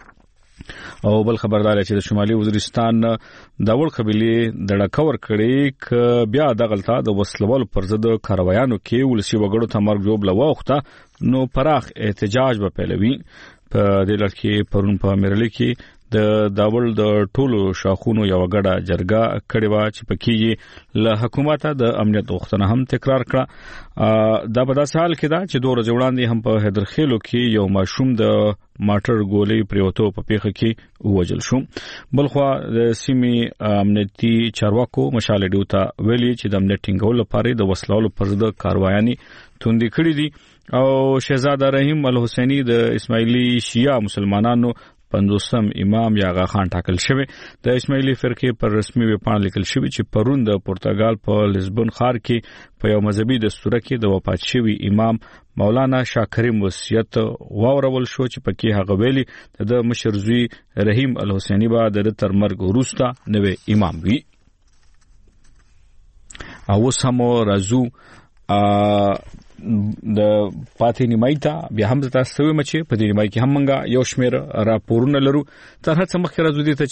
او بل خبردار چې د شمالي وزیرستان د وړ قبيله د ډکور کړي ک بیا د غلطه د وسلوال پر ضد کاروایانو کې ولسی وګړو ته مرګ جوړ لوخته نو پراخ احتجاج به پیلوي. په دې لړ کې پرون په میرلي کې د داول د ټولو شاخونو یو غړه جرګه کړې و چې پکې له حکومت د امنیت غوښتنه هم تکرار کړه. دا په داسې حال کې دا چې 2 ورځې وړاندې هم په حیدرخیلو کې یو ماشوم د ماټر ګولې پریوتو په پیخه کې وژل شو. بلخوا د سیمې امنیتي چارواکو مشال ډیو ته ویلي چې د امنیت ټینګولو لپاره د وسلوالو پر ضد کاروایاني توندې کړې دي او شهزاده رحیم الحسینی د اسماعیلی شیعه مسلمانانو 50م امام یاغا خان ټاکل شوی. د اسماعیلی فرقې پر رسمي ویبپاڼه لیکل شوی چې پرون د پرتګال په لزبون ښار کې په یو مذهبي دستور کې د وفات شوی امام مولانا شاه کریم وصیت واورول شو چې پکې هغه ویلي د مشر زوی رحیم الحسینی با د تر مرګ وروسته نوې امام وی. او سمو رازو د پاتې نیمایتا بیا هم تاسو ویل چې په دې نیمای کې هم منګه یو شمیر راپورونه لرو. تر هڅه مخکې راځو دي ته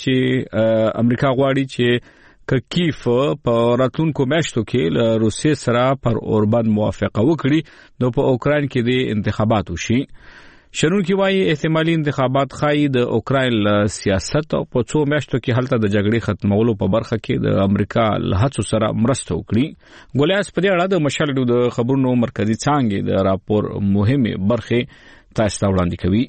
چې امریکا غواړي چې کیف په راتلونکو میاشتو کې له روسیې سره پر اوربان موافقه وکړي نو په اوکراین کې د انتخابات وشي. شنونکي وايي احتمالي انتخابات خای د اوکراین سیاست او په څو میاشتو کې هلته د جګړې ختمولو په برخه کې د امریکا له هڅو سره مرسته وکړي. ګولیاس په دې اړه د مشال د خبرونو مرکزی څانګې د راپور مهمه برخه تاسو ته وړاندې کوي.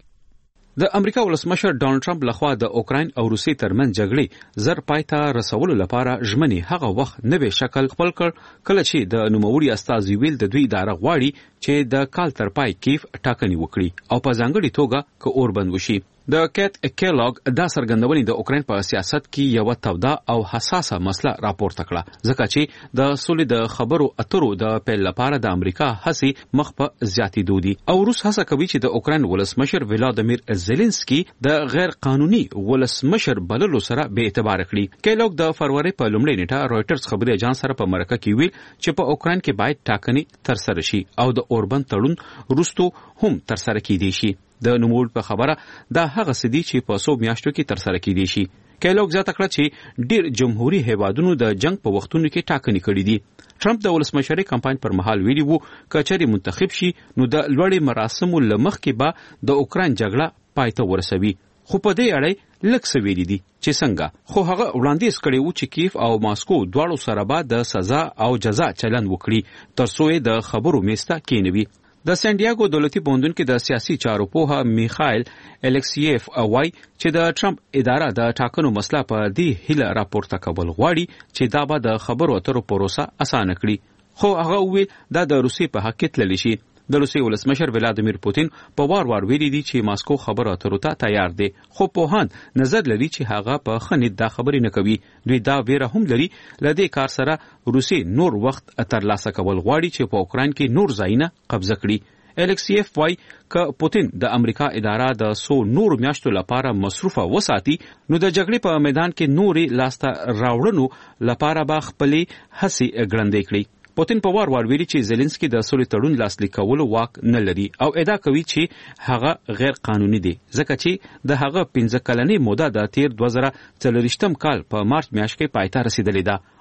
د امریکا ولسمشر ډانلډ ټرمپ لخوا د اوکراین او روسیې ترمنځ جګړې زر پایته رسولو لپاره ژمنې هغه وخت نوې شکل خپل کړ کله چې د نوموړي استازي ویل د دوی اداره غواړي چې د کال تر پای کیف ټاکنې وکړي او په ځانګړي توګه که اوربند وشي. د کیت کیلاګ دا څرګندونې د اوکراین په سیاست کې یو توده او حساسه مسله راپورته کړه ځکه چې د سولې د خبرو اترو د پیل لپاره د امریکا هڅې مخ په زیاتېدو دي او روس هڅه کوي چې د اوکراین ولسمشر ولادیمیر زيلنسکي د غیر قانوني ولسمشر بللو سره به اعتبار کړي. کیلاګ د فروری په لومړۍ نیټه رويټرز خبري اژانس سره په مرکه کې ویل چې په اوکراین کې باید ټاکنې ترسره شي او د اوربند تړون وروسته هم ترسره کیدي شي. د نوموړ په خبره دا هغه سدي چې په 100 میاشتو کې ترسره کیدي شي. کیلاګ زیاته کړه چې ډیر جمهوریت هیوادونو د جنگ په وختونو کې ټاکنې کړې دي. ټرمپ د ولسمشرۍ کمپاین پر مهال ویلي وو کچري منتخب شي نو د لوړې مراسمو لمخ کې به د اوکراین جګړه پایته ورسوي. خو په دې اړه لکه څه ویلي دي چې څنګه خو هغه وړاندیز کړی وو چې کیف او ماسکو دواړو سره به د سزا او جزا چلند وکړي ترڅو د خبرو میسته کېنوي. د سان ډیاګو دولتي پوهنتون کې د سیاسي چارو پوها میخایل الکسیف وایي چې د ټرمپ اداره د ټاکنو مسله په دې هیله راپورته کول غواړي چې دا به د خبرو اترو پروسه اسانه کړي. خو هغه ویل دا د روسیې په حق کې تللی شي. د روسیې ولسمشر ولادیمیر پوتین په وار ویلي دي چې ماسکو خبرو اترو ته تیار دي خو پوهان نظر لري چې هغه په خنید دا خبرې نه کوي. دوی دا ویره هم لري لدې کار سره روسیې نور وخت ترلاسه کول غواړي چې په اوکراین کې نور ځایونه قبضه کړي. الکسیف وای ک پوتین د امریکا اداره د 100 نور میاشتو لپاره مصروفه وساتي نو د جګړې په میدان کې نورې لاسته راوړنو لپاره به خپلې هڅې ګړندې کړي. پوتین په وار ویلي چې زيلنسکي د سولې تړون لاسلیک کولو واک نه لري او ادعا کوي چې هغه غیر قانوني دی ځکه چې د هغه 15 کلنې موده د تیر 2024 کال په مارچ میاشت کې پایته رسیدلې ده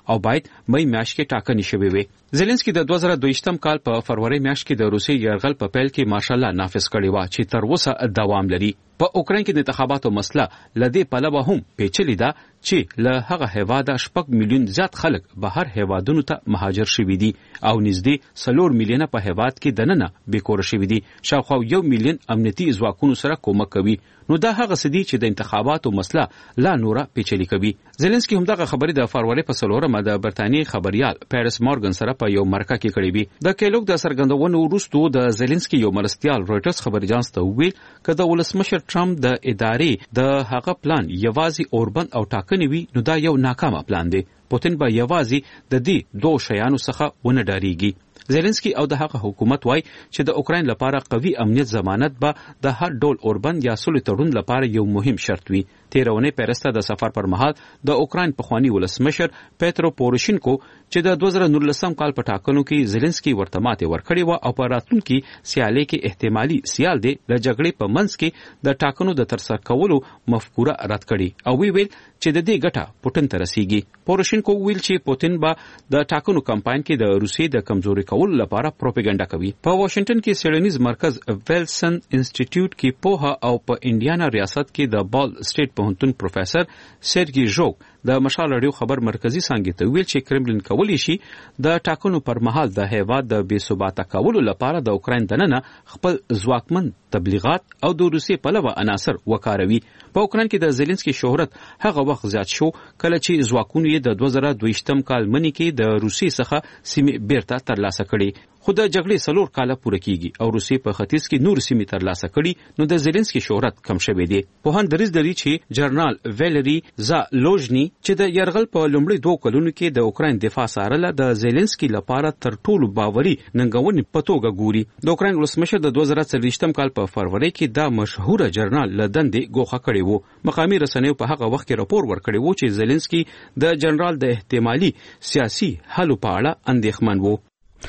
او باید مې میاشت کې ټاکنې شوې وي. زيلنسکي د 2022م کال په فروری میاشت کې د روسي یرغل په پیل کې ماشالله نافذ کړی و چې تر اوسه دوام لري. په اوکراین کې د انتخاباتو مسله لدې پلوه هم پیچلې ده چې له هغه هیواده 6 میلیون زیات خلک بهر هیوادونو ته مهاجر شوي دي او نږدې 4 میلیونه په هیواد کې دننه بیکور شوي دي. شاوخوا 1 میلیون امنیتي ځواکونو سره کومک کوي. نو دا هغه سدي چې د انتخاباتو مسله لا نوره پیچلې کوي. زيلنسکي هم دغه خبرې د فروری په 4مه د برتانیې خبريال پیرس مورګن سره په یو مرکه کې کړې وي. د کېلوګ د سرګندونو وروسته د زيلنسکي یو مرستيال رويټرز خبري اژانس ته ویل کله ولسمشر ټرمپ د ادارې د هغه پلان یوازې اوربند او ټاکنې وي نو دا یو ناکامه پلان دی. پوتین به یوازې د دې دوه شیانو څخه ونه ډاریږي. زيلنسکي او د هغه حکومت وای چې د اوکراین لپاره قوي امنیت ضمانت به د هر ډول اوربند یا سولې تړون لپاره یو مهم شرط وي. تیرونه پیرسته د سفر پر مهال د اوکراین پخوانی ولسمشر پیترو پوروشینکو چې د 2019 کال په ټاکنو کې زيلنسکي ورته ماته ورکړی و او په راتلونکي سیالي کې احتمالي سیال دی له جګړې په منځ کې د ټاکنو د ترسره کولو مفکوره رد کړي او ویل چې د دې ګټه پوتین ته رسیږي. پوروشینکو ویل چې پوتین به د ټاکنو کمپاین کې د روسیې د کمزوري کولو لپاره پروپاګاندا کوي. په واشنگټن کې سیډنیز مرکز ویلسن انسټیټیوټ کې پوها او په انډیانا ریاست کې د بال سټیټ پوهنتون پروفیسور سرګي ژوک د مشال رادیو خبر مرکزی څنګه ته ویل چې کرملین کولی شي د ټاکنو پر مهال د هیواد د بې ثباته کولو لپاره د اوکراین دننه خپل ځواکمن تبلیغات او د روسیې په لور عناصر وکاروي. په اوکراین کې د زيلنسکي شهرت هغه وخت زیات شو کله چې ځواکونه یې د 2022م کال منی کې د روسیې څخه سیمې بیرته ترلاسه کړي. خو د جګړې 4 کاله پوره کیږي او روسیې په ختیځ کې نور سیمې ترلاسه کړي نو د زيلنسکي شهرت کم شوی دی. په هان دریز لري چې جنرال ویلری زالوژني چې د يرغل په لومړي 2 کلونو کې د اوکراین دفاع سارله د زيلنسکي لپاره تر ټولو باوري ننګونې په توګه ګوري. د اوکراین ولسمشر د 2023م کال په فروری کې دا مشهور جنرال لدندې ګوښه کړی وو. مقامي رسنیو په هغه وخت کې راپور ورکړی وو چې زيلنسکي د جنرال د احتمالي سیاسي حل په اړه اندېښمن وو.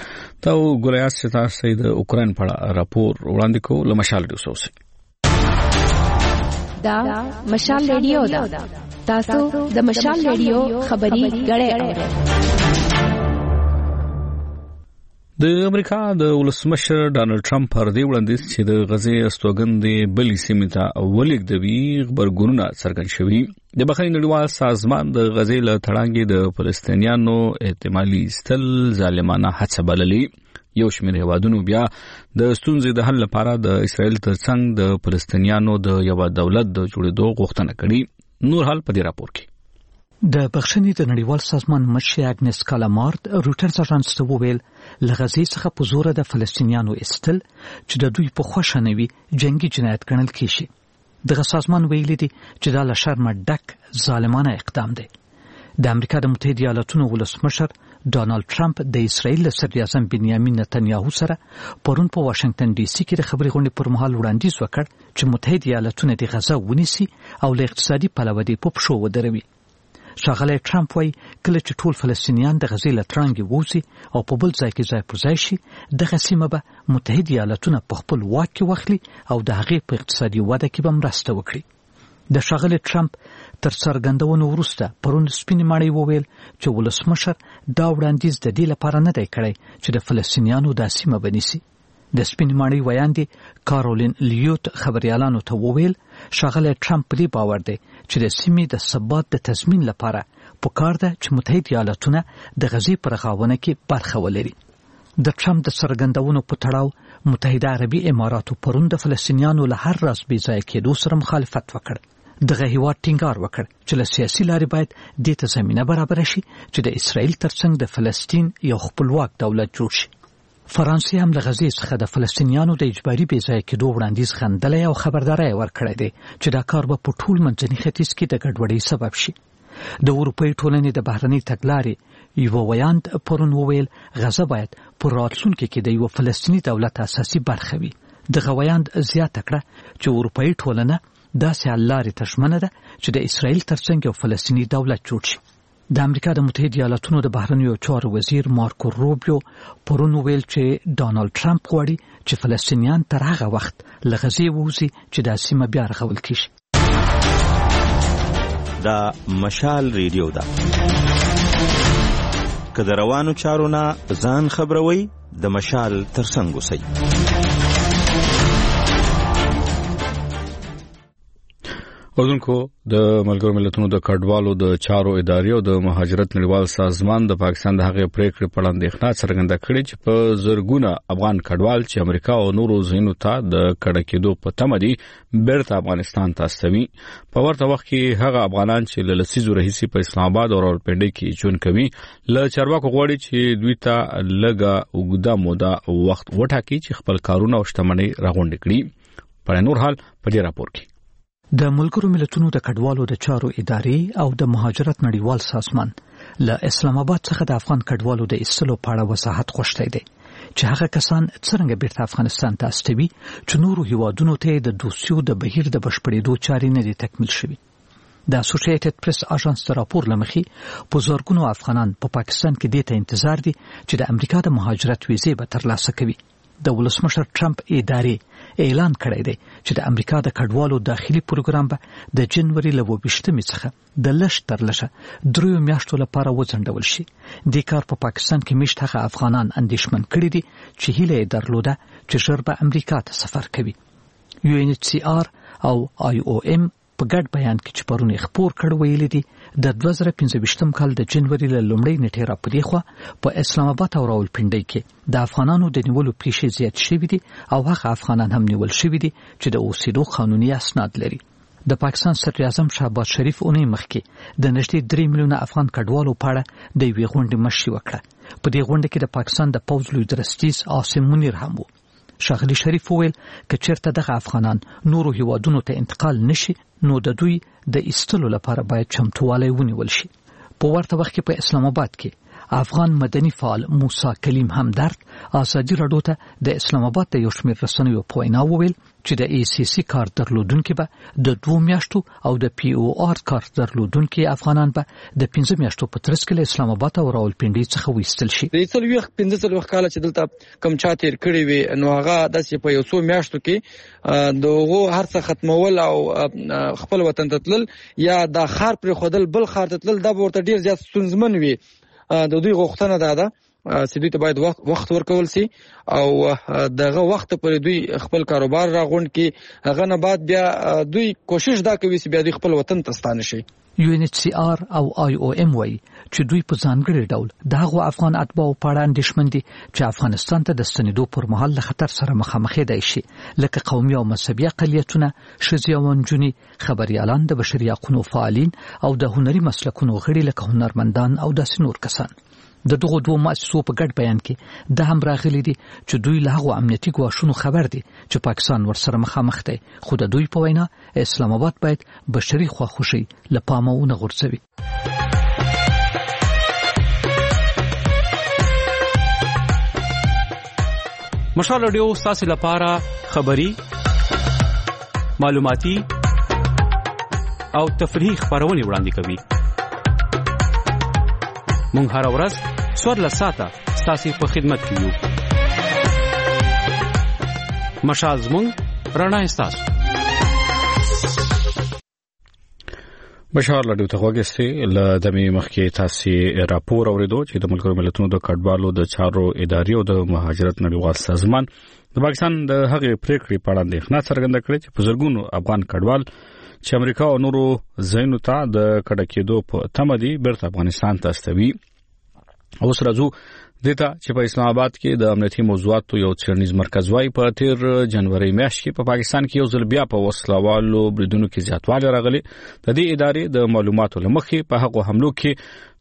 تا وګورئ چې تاسو د اوکراین په اړه راپور وړاندې کوو له مشال ریډیو سره. دا مشال ریډیو دا تاسو د مشال ریډیو خبري غړې د امریکا د ولسمشر ډانلډ ټرمپ پر دې وړاندیز چې د غزې استوګنې بلې سیمې ته ولېږدوي خبرګونونه څرګند شوي. د بخښنې نړیوال سازمان د غزې له تړانګې د فلسطینیانو احتمالي ایستل ظالمانه هڅه بللې. یو شمېر هیوادونو بیا د ستونزې د حل لپاره د اسرائیل ترڅنګ د فلسطینیانو د یو دولت د جوړېدو غوښتنه کړې. نور حال په دې راپور کې د بخښنې د نړیوال سازمان مشر اګنس کالامارد روټرز اژانس ته وویل لغزي څخه په زور د فلسطینیانو ایستل چې د دوی په خوښه نه وي جنگي جنایت ګڼل کیږي. دغه سازمان ویلي دی چې دا له شرمه ډک ظالمانه اقدام دی. د امریکا د متحده ایالاتونو ولسمشر ډانلډ ټرمپ د اسرائیل صدر اعظم بنیامین نتنیاهو سره پرون په واشنگټن ډي سي کې د خبري غونډې پر مهال وړاندیز وکړ چې متحده ایالاتونه د غزا ونیسي او له اقتصادي پلوه دی په پښو ودروي. ښاغلی ټرمپ وایي کله چې ټول فلسطینیان د غزې له تړانګې ووځي او په بل ځای کې ځای پر ځای شي دغه سیمه به متحده ایالاتونه په خپل واک کې واخلي او د هغې په اقتصادي وده کې به مرسته وکړي. د ښاغلي ټرمپ تر څرګندونو وروسته پرون سپینې ماڼۍ وویل چې ولسمشر دا وړاندیز د دې لپاره نه دی کړی چې د فلسطینیانو دا سیمه بنیسي. د سپینې ماڼۍ ویاندې کارولین لیوت خبريالانو ته وویل ښاغلی ټرمپ په دې باور دی چې د سیمې د ثبات د تضمین لپاره پکار ده چې متحده ایالاتونه د غزې پر غاونه کې برخه ولري. د ټرمپ د څرګندونو په تړاو متحده عربي اماراتو پرون د فلسطینیانو له هر راز بې ځایه کېدو سره مخالفت وکړ. دغه هیواد ټینګار وکړ چې له سیاسي لارې باید دې ته زمینه برابره شي چې د اسرائیل ترڅنګ د فلسطین یو خپلواک دولت جوړ شي. فرانسې هم له غزې څخه د فلسطینیانو د اجباري بې ځایه کېدو وړاندیز غندلی او خبرداری ورکړی دی چې دا کار به په ټول منځني ختیځ کې د ګډوډۍ سبب شي. د اروپایي ټولنې د بهرنۍ تګلارې یو ویاند پرون وویل غزه باید په راتلونکي کې د یو فلسطیني دولت اساسي برخه وي. دغه ویاند زیاته کړه چې اروپایي ټولنه داسې حل لارې ته ژمنه ده چې د اسرائیل ترڅنګ یو فلسطیني دولت جوړ شي. د امریکا د متحده ایالاتونو د بهرنیو چارو وزیر مارکو روبیو پرون ویل چې ډانلډ ټرمپ غواړي چې فلسطینیان تر هغه وخت له غزې ووځي چې دا سیمه بیا رغول کیږي. دا مشال ریډیو ده. که د روانو چارو نه ځان خبروي د مشال ترڅنګ اوسئ. اوردونکو د ملګرو ملتونو د کډوالو د چارو ادارې او د مهاجرت نړیوال سازمان د پاکستان د هغې پریکړې په اړه اندېښنه څرګنده کړې چې په زرګونه افغان کډوال چې امریکا او نورو ځایونو ته د کډه کېدو په تمه دي بیرته افغانستان ته استوي. په ورته وخت کې هغه افغانان چې له لسیزو راهیسې په اسلام آباد او راولپنډۍ کې ژوند کوي له چارواکو غواړي چې دوی ته لږه اوږده موده وخت وټاکي چې خپل کارونه او شتمنۍ راغونډې کړي. په نور حال په دې راپور کې د ملګرو ملتونو د کډوالو د چارو ادارې او د مهاجرت نړیوال سازمان له اسلام آباد څخه د افغان کډوالو د ایستلو په اړه وضاحت غوښتی دی چې هغه کسان څنګه بیرته افغانستان ته استوي چې نورو هیوادونو ته د دوسیو د بهیر د بشپړېدو چارې نه دي تکمیل شوي. د اسوسییټډ پریس اژانس د راپور له مخې په زرګونو افغانان په پاکستان کې دې ته انتظار دي چې د امریکا د مهاجرت ویزې به ترلاسه کوي. د ولسمشر ټرمپ ادارې اعلان کړی دی چې د امریکا د کډوالو داخلي پروګرام به د جنوري له 28 څخه د لږ تر لږه 3 میاشتو لپاره وځنډول شي. د کار په پاکستان کې مشت هغه افغانان اندېښمن کړي دي چې هیله یې درلوده چې ژر به امریکا ته سفر کوي. UNHCR او IOM په ګډ بیان کې چې پرون خبر کړ ویلي دي د 2015 کال د جنوري له لومړۍ نیټې را پدې خو په اسلام آباد او راولپنډۍ کې د افغانانو د نیولو پیښې زیات شوې دي او هغه افغانان هم نیول شوي دي چې د اوسېدو قانوني اسناد لري. د پاکستان صدر اعظم شهباز شریف اونۍ مخکې د نږدې 3 میلیونه افغان کډوالو په اړه د یوې غونډې مشري وکړه. په دې غونډه کې د پاکستان د پوځ لوی درستیز عاصم منیر هم وو. ښاغلي شریف وویل که چېرته دغه افغانان نورو هیوادونو ته انتقال نشي نو د دوی د ایستلو لپاره باید چمتووالی ونیول شي. په ورته وخت کې په اسلام آباد کې افغان مدني فعال موسی کلیم همدرد ازادي راډیو ته د اسلام آباد د یو شمېر رسنیو په وینا وویل چې د ACC کار درلودونکو به د 2 میاشتو او د POR کار درلودونکو افغانان به د 5 میاشتو په ترڅ کې اسلام آباد او راولپنډۍ څخه وېستل شي. د 15 کال چې دلته کم چا تیر کړی وي نو هغه د په یو څو میاشتو کې دغه هر څه ختمول او خپل وطن ته تلل یا د خار پر خودل بل خار ته تلل دا ورته ډیر زیات ستونزمن وي. د دوی غوښتنه ده چې دوی ته باید وخت ورکول شي او دغه وخت پر دوی خپل کاروبار راغونډ کړي. هغه نه بعد بیا دوی کوشش دا کوي چې بیا دوی خپل وطن ته ستانه شي. UNHCR او IOM وایي چې دوی په ځانګړي ډول دغه افغان اتباعو په اړه اندېښمن دي چې افغانستان ته د ستنېدو پر مهال له خطر سره مخامخ دي شي لکه قومي او مذهبي اقلیتونه، ښځې او نجونې، خبريالان، د بشري حقوقو فعالین او د هنري مسلکونو غړي لکه هنرمندان او داسې نور کسان. د دغه دوه مؤسسو په ګډ بیان کې د هم راغلي دي چې دوی له هغو امنیتي ګواښونو خبر دي چې پاکستان ورسره مخامخ دی، خو د دوی په وینا اسلام آباد باید بشري خواخوشي له پامه ونه غورځوي. مشال رادیو ستاسو لپاره خبري، معلوماتي او تفریحي خبرونه وړاندې کوي. مونږ هر ورځ 14 ساعته ستاسو په خدمت کې یو. مشال زمونږ رڼا ستاسو. بشار لډو ته وګورئ ل دمه مخکې تاسو راپور اوریدو چې د ملګرو ملتونو د کډوالو د چارو ادارې او د مهاجرت نړیوال سازمان د پاکستان د هغې پریکړې په اړه اندېښنه څرګنده کړې چې په زرګونو افغان کډوال چې امریکا او نورو ځایونو ته د کډه کېدو په تمه دي بیرته افغانستان ته استوي. اوس راځو دته چې په اسلام آباد کې د امنیتي موضوعاتو یو څېړنیز مرکز وايي په 13 جنوري میاشت کې په پاکستان کې یو ځل بیا په وسلوالو بریدونو کې زیاتوالی راغلی. د دې ادارې د معلوماتو لمخې په هغو حملو کې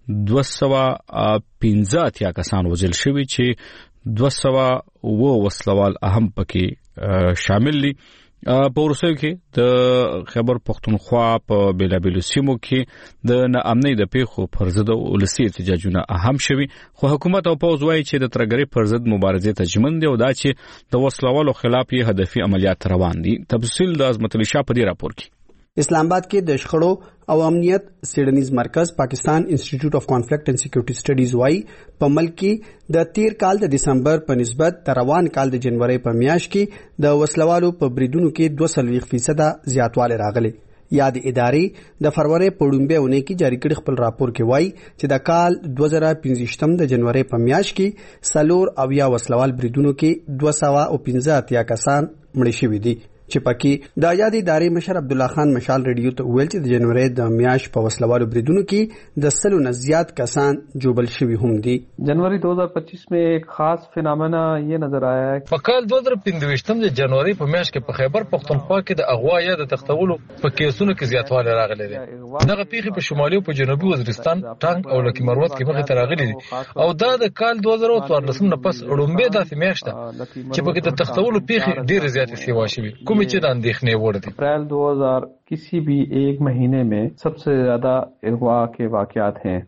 215 کسان وژل شوي چې 200 وسلوال اهم پکې شامل دي. په وروستیو کې د خیبر پختونخوا په بیلابیلو سیمو کې د ناامنۍ د پیښو پر ضد ولسي احتجاجونه اهم شوي، خو حکومت او پوځ وایي چې د ترګرۍ پر ضد مبارزې ته ژمن دي او دا چې د وسلوالو خلاف یې هدفي عملیات روان دي. تفصیل د عظمت علي شاه په دې راپور کې. اسلام آباد کې د شخړو او امنیت څېړنیز مرکز پاکستان انسټیټیوټ اف کانفلکټ اینڈ سکیورټي سټډیز وايي په ملک کې د 13 کال د دسمبر په نسبت د روان کال د جنوري په میاشت کې د وسلوالو په بریدونو کې 2% زیاتوالی راغلی. یاد ادارې د فروری په لومړۍ اونۍ کې جاری کړي خپل راپور کې وایي چې د کال 2015 د جنوري په میاشت کې 4 وسلوال بریدونو کې 215 کسان مړ شوي دي چې پکې د یاد ادارې مشر عبد الله خان مشال ریډیو ته ویل چې د جنوري د میاشت په وسلوالو بریدونو کې د 100 نه زیات کسان جوبل شوي هم دي. जनवरी 2025 में एक खास फिनोमेना ये नजर आया है. په کال 2015 د جنوري په میاشت کې په خیبر پختونخوا کې د اغوا یا د تختولو په کیسونو کې زیاتوالی راغلی دی. دغه پیښې په شمالي او په جنوبي وزیرستان، ټانک او لکي مروت کې مخې ته راغلي دي او دا د کال 2014 نه پس وړاندې داسې میاشت ده چې په کې د تختولو پیښې ډېرې زیاتې سیوا شوي کومې چې د اندېښنې وړ دي. अप्रैल 2000 किसी भी एक महीने में सबसे ज्यादा अगवा के वाकयात हैं.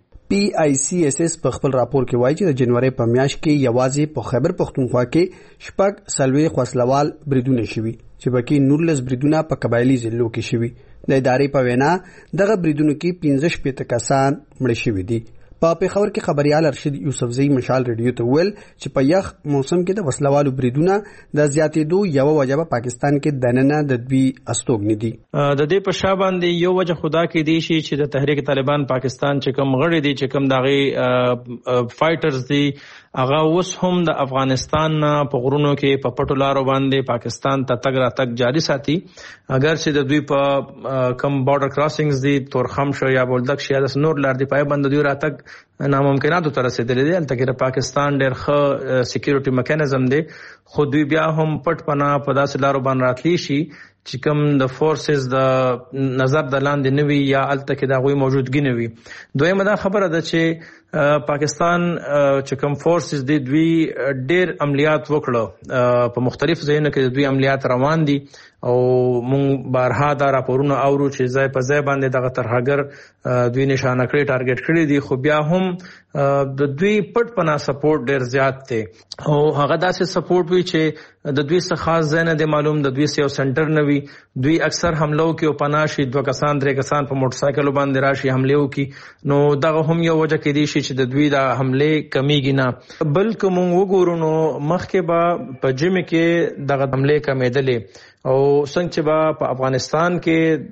PICSS په خپل راپور کې وایي چې د جنوري په میاشت کې یوازې په خیبر پختونخوا کې شپږ سلوي خاصلوال بریدونه شوي چې بلکې 19 بریدونه په قبایلی ضلعو کې شوي. د ادارې په وینا دغه بریدونو کې 15 کسان مړ شوي دي. په پیښور کې خبريال ارشد یوسفزئی مشال ریډیو ته ویل چې په یخ موسم کې د وسلوالو بریدونه د زیاتېدو یو وجه په پاکستان کې دننه د دوی استوګنې دي. د دې په شا باندې یو وجه خدا کې دی چې د تحریک طالبان پاکستان چې کوم غړي دي چې کوم دغه فایټرز دي هغه اوس هم د افغانستان په غرونو کې په پټو لارو باندې پاکستان ته تګ راتګ جاري ساتي. اگر چې د دوی په کم بارډر کراسینګز دي تورخم شو یا بولدک شو یا د نور لار دی پای باندې دوی راتګ ناممکناتو ته رسیدلې دي. البته کې پاکستان ډېر ښه سکیورټي میکانیزم دی خو دوی بیا هم پټ پناه په داسې لارو باندې راتلی شي چې کوم د فورسز د نظر د لاندې نوي یا الته کې د غوي موجودګي نوي. دویمه دا خبره ده چې پاکستان چې کوم فورسز دی دوی ډېر عملیات وکړه په مختلف ځایونو کې دوی عملیات روان دي او مونږ بارها دا راپورونه اورو چې ځای په ځای باندې دغه ترهګر دوی نشانه کړی ټارګټ کړی دي خو بیا هم د دوی پټ پنا سپورټ ډېر زیات دی او هغه داسې سپورټ وی چې د دوی څخه خاص ځای نه دی معلوم. د دوی یو سنټر نه وي. دوی اکثر حملو کې او پناشي 2 کسان 3 کسان په موټر سایکل باندې راشي حمله وکي نو دغه هم یو وجه کې دی چې د دوی د حمله کمیږي نه. بلکې مونږ وګورو نو مخکې به په جمی کې دغه حمله کمیدلې او څنګه چې په افغانستان کې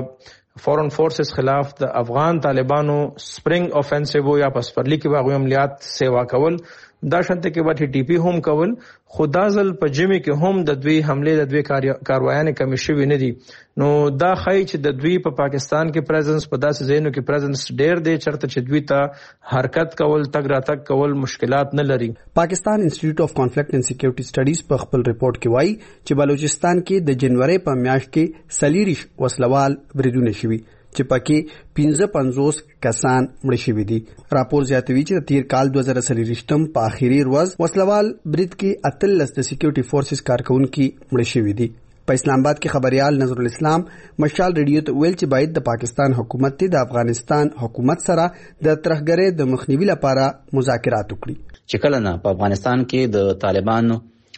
د فورن فورسز خلاف د افغان طالبانو سپرینګ اوفنسیو یا پسپرلی کې باغوي عملیات سیوا کول دا شانته کې به ټي پی هم کول خدا ځل په جمی کې هم د دوی حمله د دوی کاروایانه کمی شوی نه دي. نو دا خای چې د دوی په پاکستان کې پریزنس په داسې ځایونو کې پریزنس ډېر دی چرته چې دوی ته حرکت کول تګ راتګ کول مشکلات نه لري. پاکستان انسټیټیوټ اف کانفلیکټ اینڈ سکیورټي سټډیز په خپل ریپورت کې وایي چې بلوچستان کې د جنوري په میاشت کې 40 وسلوال بریدونه شوي چې پکې 55 کسان مړ شوي دي. راپور زیاتوي چې د تیر کال 2023 په اخیری ورځ وسلوال برید کې 18 د سکیورټي فورسز کارکونکو مړ شوي دي. په اسلام آباد کې خبريال نظر الاسلام مشال ریډیو ته ویل چې باید د پاکستان حکومت ته د افغانستان حکومت سره د ترهګرۍ د مخنیوي لپاره مذاکرات وکړي. چې کله نه په افغانستان کې د طالبانو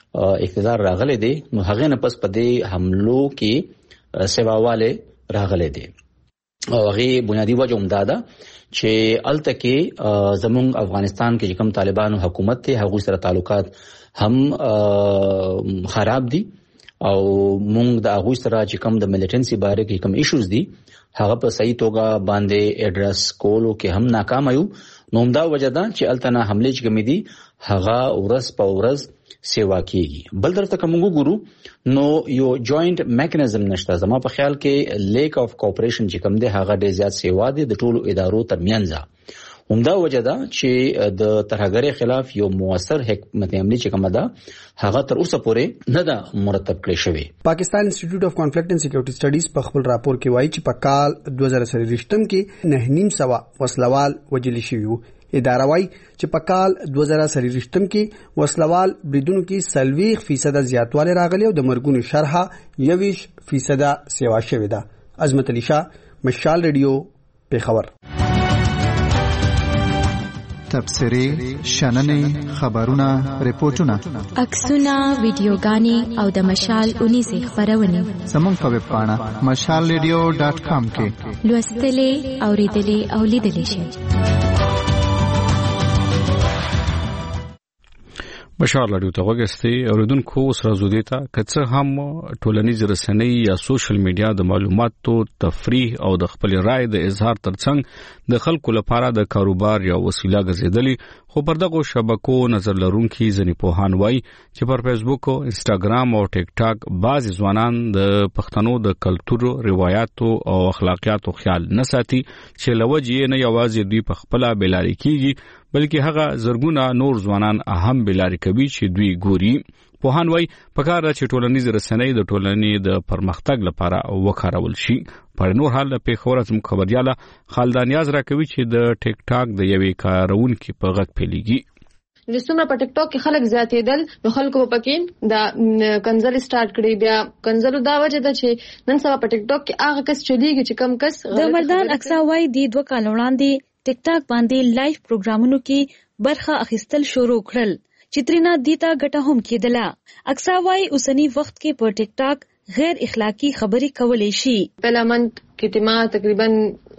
اقتدار راغلي دي نو هغه نه پس په دې حملو کې سیواواله راغلي دي او هغه بنیادی وجه هم دا ده چې الته کې زموږ افغانستان کې کوم طالبانو حکومت ته هغه سره تعلقات هم خراب دي او موږ د هغه سره چې کوم د ملیټنسي باره کې کوم ایشوز دي هغه په صحیح توګه باندې اډرس کولو کې هم ناکام یو. نو دا وجه ده چې الته نه حمله چې کوم دي هغه ورځ په ورځ سیوا کیږي. بل درته کوم ګورو نو یو جوائنٹ میکانیزم نشته. زما په خیال کې لیک اف کوآپریشن چې کوم دی هغه ډیر زیات سیوا دي د ټولو ادارو ترمنځ. همدا وجه ده چې د ترهګرۍ خلاف یو موثر حکمت عملی چې کومه ده هغه تر اوسه پورې نه ده مرتب کړی شوی. پاکستان انسټیټیوټ اف کانفلیکټ اینڈ سکیورټي سټډیز په خپل راپور کې وایي چې په کال 2023 کې 9.5 وسلوال وژل شوي وو. اداره وایي چې په کال 2023 کې وسلوال بریدونو کې 40% زیاتوالی راغلی او د مرګونو شرحه 21% سیوا شوې ده. عظمت علي شاه مشال ریډیو پیښور. تبصرې شننې خبرونه ریپورتونه عکسونه ویډیوګانې او د مشال 19 خبرونه زموږ په ویب پاڼه mashalradio.com کې لوستلې اوریدلې او لیدلې شئ. مشال رادیو ته وګورئ اوریدونکو سره زودیتا کڅه هم ټولنیز رسنۍ یا سوشل میډیا د معلوماتو تفریح او د خپل رائے د اظهار ترڅنګ د خلکو لپاره د کاروبار یا وسیله ګرځیدلې خو پر دغه شبکو نظر لرونکي ځنې پوهان وایي چې پر فیسبوک او انسټاګرام او ټیک ټاک بعض ځوانان د پښتنو د کلچر روایتو او اخلاقیاتو خیال نه ساتي چې لوجې نه یوازې دوی په خپل بلاري کیږي بلکې هغه زرګونه نور ځوانان اهم بلاري کوي چې دوی ګوري پوهان وایي پکار چې ټولنیز رسنۍ د ټولنې د پرمختګ لپاره وکارول شي په نور حال په خبره زم خبرياله خالدان یاز راکوي چې د ټیک ټاک د یوې کارونکو په غږ پیلېږي د څومره په ټیک ټاک کې خلک زیاتېدل نو خلکو په پکې دا کنزل سٹارټ کړی بیا کنزلو دا وجه ده چې نن سبا په ټیک ټاک کې هغه کس چلیږي چې کم کس د مردان اکسا وای دی 2 کال وړاندې ټیک ټاک باندې لایف پروګرامونو کې برخه اخیستل شروع کړل چې ترینا دیتا ګټه هم کېدله اکسا وای اوسنی وخت کې په ټیک ټاک غیر اخلاقی خبري کولې شي پهلمنت کې ما تقریبا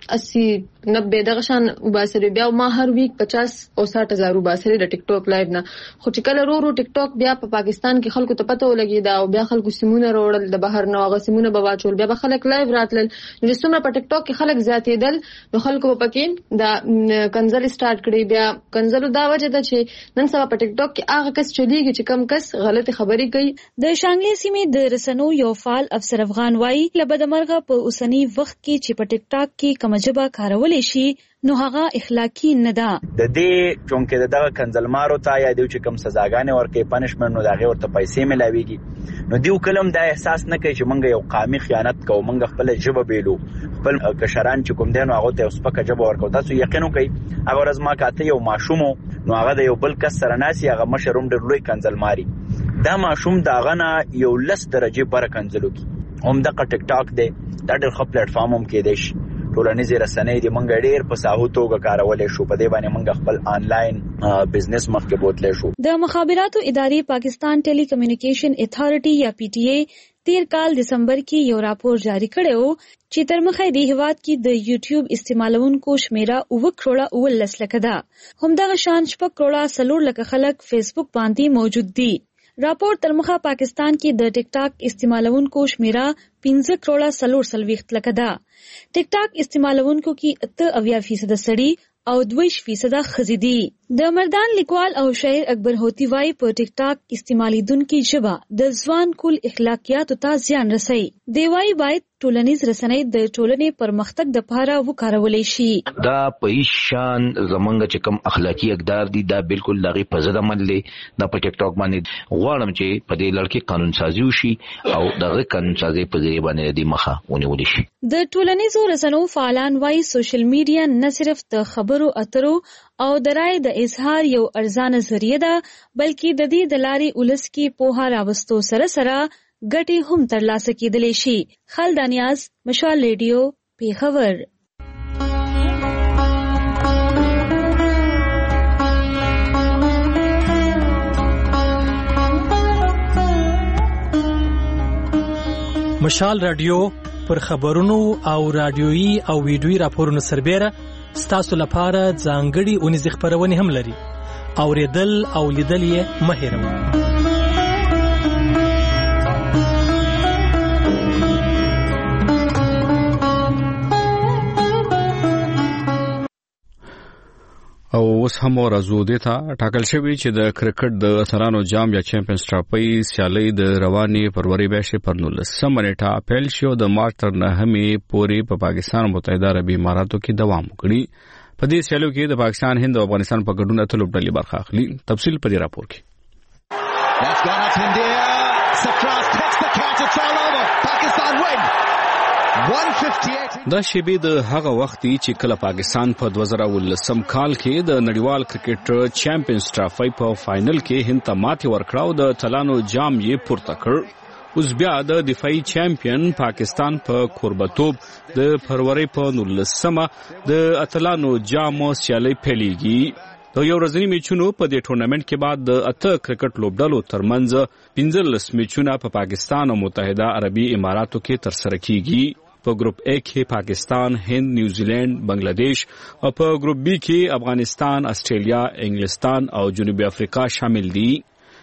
80-90 دغه شان وباسري بیا ما هر ویک 50 او 60,000 وباسري د ټیک ټاک لایو نه خو چې کله ورو ټیک ټاک بیا په پاکستان کې خلکو ته پته ولګي دا او بیا خلکو سیمونه وروړل د بهر نه هغه سیمونه به واچول بیا به خلک لایو راتلل نو څومره په ټیک ټاک کې خلک زیاتېدل نو خلکو په پکې دا کنزل سٹارټ کړی بیا کنزلو دا وجه ده چې نن سبا په ټیک ټاک کې هغه کس چلیږي چې کم کس غلطي خبري کوي د شانګلې سیمې د رسنو یو فعال افسر افغان وایي لبدمرغه په اوسنی وخت کې چې په ټیک ټاک کې کمجبه کارولې شي نو هغه اخلاقی نه ده د دې چونکه دغه کنزلمارو ته یا د کوم سزاګانې ورکې پنشمنت نو دغه ورته پیسې ملاويږي نو دیو کلم دا احساس نه کوي چې مونږ یو قومي خیانت کوو مونږ خپل جبه بیلو خپل کشران چې کوم دین هغه ته اوس پکه جبه ورکو تاسو یقینو کوي هغه ورځ ما کاته یو ماشوم نو هغه د یو بل کس سره ناسي هغه مشروم ډېر لوی کنزلماري دا ماشوم داغه نه یو لس درجه پر کنزلو کی هم دغه ټیک ټاک دی دا ډېر خپل پلیټ فارم هم کې دی ټولنیز رسنۍ د منګ ډېر په ساهو توګه کارولې شو په دې باندې منګ خپل آنلاین بزنس مخکې بوتلې شو د مخابراتو ادارې پاکستان ټیلی کمیونیکیشن اتھارټي یا پی ټی ای 13 کال دسمبر کې یو راپور جاری کړو چې تر مخه د هیواد کې د یوټیوب استعمالونکو شمیره 9 کروڑه 19 لک ده همدغه شان 6 کروڑه 4 لک خلک فیسبوک باندې موجود دي راپور تر مخه پاکستان کې د ټیک ټاک استعمالونکو شمیره 15 کروڑه 4 لک ده ټیک ټاک استعمالونکو کې 88% سړي او 2% ښځې دي د مردان لیکوال او شاعر اکبر هوتی وای په ټیک ټاک استعمالیدونکو ژبه د ځوان کول اخلاقیاتو ته زیان رسي دی وای باید ټولنیز رسنۍ د ټولنې پرمختګ د لپاره وکارولې شي دا په شان زمونږ چې کوم اخلاقی اقدار دي دا بالکل لغي په زړه منلې دا په ټیک ټاک باندې غواړم چې په دې لړ قانون سازي وشي او دغه قانون سازي په ذریعہ باندې د مخه ونیول شي د ټولنیزو رسنیو فعالان وای سوشل میډیا نه صرف د خبرو اترو او د رائے د اظهار یو ارزانه ذریعہ ده بلکې د دې د لارې ولس کې پوهه راوستو سره سره ګټي هم ترلاسه کېدلی شي خالدانیاز مشال ریډیو پیښور مشال رادیو پر خبرونو او رادیويي او ویډیويي راپورونو سربېره ستاسو لپاره ځانګړي اونیز خبرونه هم لري اوریدل او لیدل یې مه هېروئ او اوس هم ورځو دیتا ټاکل شوی چې د کرکټ د اتلانو جام یا چیمپیونز ټرافي سیالي د رواني فروری میاشتې پر 19 نیټه اپریل شو د مارچ تر 9 پورې په پاکستان متحده عربي اماراتو کې دوام وکړي په دې سیالیو کې د پاکستان هند او افغانستان په ګډون اتلو ډلې برخه اخلي تفصیل په دې راپور کې دا شیبه د هغه وخت چې کله پاکستان په 2019 کال کې د نړیوال کرکټ چیمپیونز ټرافي په فائنل کې هند ته ماتې ورکړه او د اتلانو جام یې پورته کړ اوس بیا د دفاعي چیمپیون پاکستان په کوربتوب د فروری په 19 د اتلانو جام سیالي پیلېږي د یو ورځني میچونو په دې ټورنمنت کې بعد د اته کرکټ لوبډلو ترمنځ 15 میچونه په پاکستان او متحده عربي اماراتو کې ترسره کیږي په ګروپ A کې پاکستان، هند، نیوزیلند، بنگلاديش او په ګروپ B کې افغانستان، استرالیا، انګلستان او جنوبي افریقا شامل دي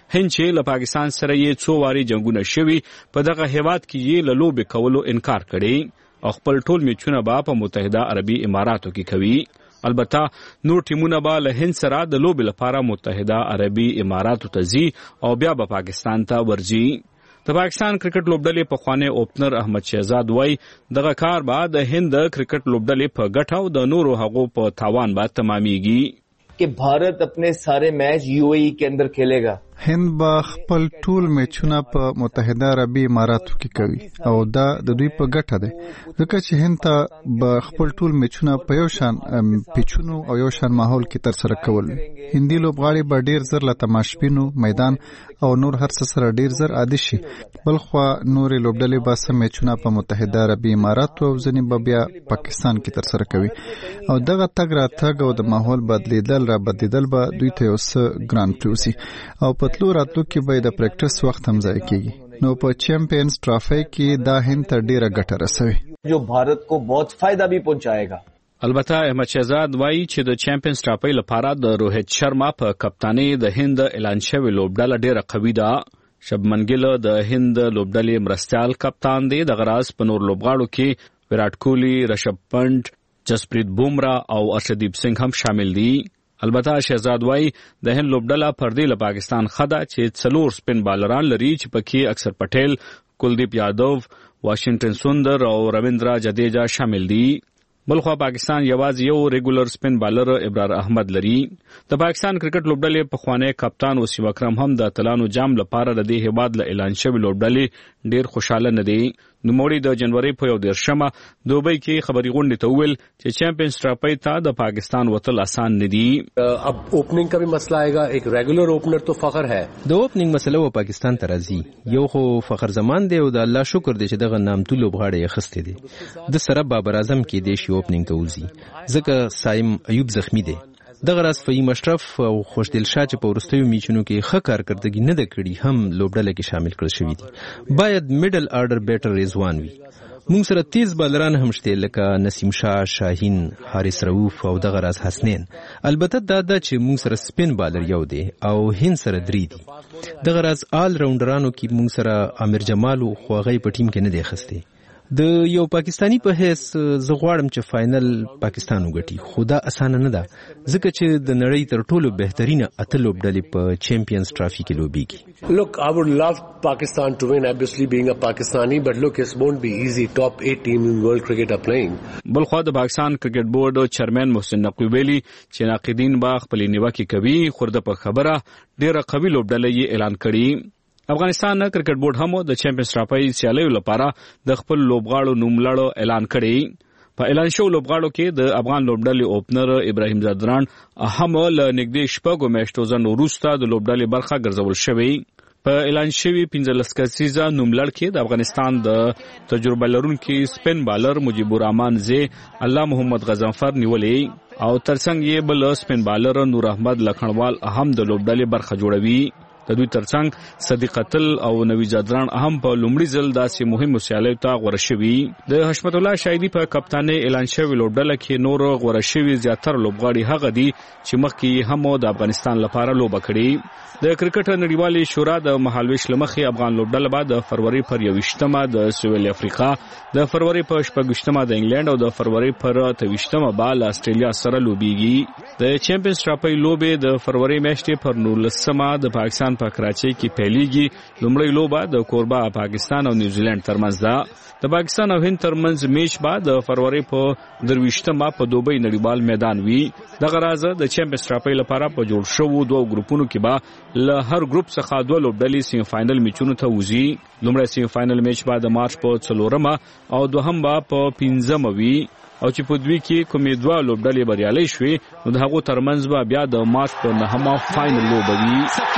هند چې له پاکستان سره یې څو واري جنگونه شوي په دغه هیواد کې یې له لوبې کولو انکار کړی او خپل ټول میچونه به په متحده عربي اماراتو کې کوي. البته نور ټیمونه به له هند سره د لوبې لپاره متحده عربي اماراتو ته ځي او بیا به پاکستان ته ورځي. د پاکستان کرکټ لوبډلې پخوانی اوپنر احمد شهزاد وای دغه کار به د هند کرکټ لوبډلې په ګټه او د نورو هغو په تاوان به تمامېږي कि भारत अपने सारे मैच यूएई के अंदर खेलेगा. هند به خپل ټول میچونه په متحده عربي اماراتو کې کوي او دا د دوی په ګټه ده ځکه چې هند ته به خپل ټول میچونه په یو شان پیچونو او یو شان ماحول کې تر سره کول. هندي لوبغاړي به ډیر زر له تماشبینو میدان او نور هر څه سره ډیر زر عادي شي. بلخوا نور لوبډلې به سم میچونه په متحده عربي اماراتو او ځنې به بیا پاکستان کې تر سره کوي او دغه تګ را تګ او د ماحول بدلیدل به دوی ته یو څه ګران پریوسي او پتلو راتلو کې به د پریکټس وخت هم ځای کیږي. نو په چیمپئنز ټرافی کې دا هند ته ډیره ګټه رسوي جو भारत को बहुत फायदा भी पहुंचाएगा. البته احمد شهزاد وایي چې د چیمپئنز ټرافی لپاره د روهیت شرما په کپتانۍ د هند اعلان شوی لوبډله ډیره قوي ده. شبمن ګیل د هند لوبډلې مرستیال کپتان دی. د غراز په نور لوبغاړو کې ویرات کوهلی، رشب پنت، جسپریت بومرا او ارشدیپ سنگھ هم شامل دي. البته شهزاد وای د هند لوبډله پر دې له پاکستان خدا چې څلور سپین بالران لري چې پکې اکثر پټیل، کلدیپ یادو، واشنگټن سوندر او رویندرا جدیجا شامل دي. بلخوا پاکستان یوازې یو ریګولر سپین بالر ابرار احمد لري. د پاکستان کرکټ لوبډلې پخوانی کپتان وسیم اکرم هم د اتلانو جام لپاره د دې هیواد له اعلان شوی لوبډلې ډیر خوشاله نه دي. نوموړي د جنوري په 1 دوبۍ کې خبري غونډې ته وویل چې چیمپئنز ټرافی ته د پاکستان وتل آسان نه دي. अब ओपनिंग का भी मसला आएगा. एक रेगुलर ओपनर तो फखर है. د opening مسله و پاکستان ته راځي. یو خو فخر زمان دی او د الله شکر دی چې دغه نامتو لوبغاړی یې خسته دي. د سره بابر اعظم کې دی شي اوپننګ ته وځي ځکه سایم ایوب زخمی دی. دغه راز فهیم اشرف او خوشدل شاه چې په ورستیو میچونو کې ښه کارکردګي نه ده کړې هم لوبډله کې شامل کړل شوي دي. باید میډل آرډر بیټر رضوان وي. موږ سره تیز بالران هم شته لکه نسیم شاه، شاهین، حارث رؤوف او دغه راز حسنین. البته دا چې موږ سره سپین بالر یو دی او هند سره 3 دي. دغه راز آل راونډرانو کې موږ سره امیر جمال او خواغی په ټیم کې نه دی خسته. د یو پاکستانی په هیڅ زه غواړم چې فائنل پاکستان وګټي خو دا اسانه نه ده ځکه چې د نړۍ تر ټولو بهترینه اته لوبډلې په چیمپئنز ټرافی کې لوبېږي. Look, I would love Pakistan to win, obviously being a Pakistani, but look, it won't be easy. Top 8 team in world cricket are playing. بلخوا د پاکستان کرکټ بورډ چیرمن محسن نقوی ویلي چې ناقدین به خپل نیوکه کوي خو د په خبره ډیره قوي لوبډله یې اعلان کړي. افغانستان کرکټ بورډ هم د چیمپئنز ټرافی سیالیو لپاره د خپل لوبغاړو نوملړ اعلان کړي. په اعلان شو لوبغاړو کې د افغان لوبډلې اوپنر ابراهیم زادران هم له نږدې شپږو میاشتو ځنه وروسته د لوبډلې برخه ګرځول شوی. په اعلان شوی 15 کسیزه نوملړ کې د افغانستان د تجربه لرونکي سپین بالر مجيب الرحمن زی، الله محمد غضنفر نیولې او ترڅنګ یې بل سپین بالر نور احمد لکھنوال هم د لوبډلې برخه جوړوي. د دوی ترڅنګ صدیق قتل او نوی زادران هم په لومړي ځل داسې مهم سیالیو ته غوړه شوي. د حشمت الله شایدي په کپتانۍ اعلان شوی لوبډله کې نور غوړه شوي زیاتره لوبغاړي هغه دي چې مخکې هم د افغانستان لپاره لوبه کړې. د کرکټ نړیوالې شورا د مهالویش لمخې افغان لوبډله به د فروری پر 21مه د سویل افریقا، د فروری په 26مه د انګلند او د فروری پر 23مه به له استرالیا سره لوبېږي. د چیمپئنز ټرافی لوبې د فروری میاشتې پر 19مه د پاکستان په کراچۍ کې پیلېږي. لومړی لوبه د کوربه پاکستان او نیوزیلند ترمنځ ده. د پاکستان او هند ترمنځ میچ به د فروری په 23مه په دوبۍ نړیوال میدان وي. دغه راز د چیمپئنز ټرافی لپاره په جوړ شوو دوه ګروپونو کې به له هر ګروپ څخه دوه لوبډلې سیمي فائنل میچونو ته وځي. لومړی سیمي فائنل میچ به د مارچ په 4مه او دوهم به په 5مه وي او چې په دوی کې کومې دوه لوبډلې بریالۍ شوې نو د هغو ترمنځ به بیا د مارچ په 9مه فائنل لوبه وي.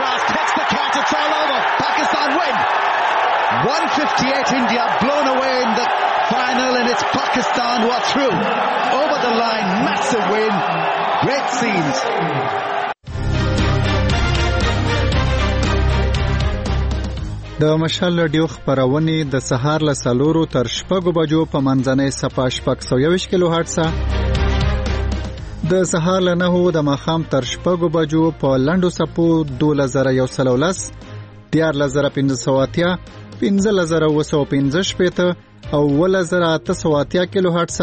158 India blown away in the final and it's Pakistan who are through. Over the line, massive win, great scenes. د مشال رادیو خبرونه د سهار له 4 تر 6 بجو په منځنۍ صفه 621 کیلو هرتز د سهار له 9 د ماښام تر 6 بجو په لنډو سپو 2113 14580 15715 او 1880 کیلو هرتز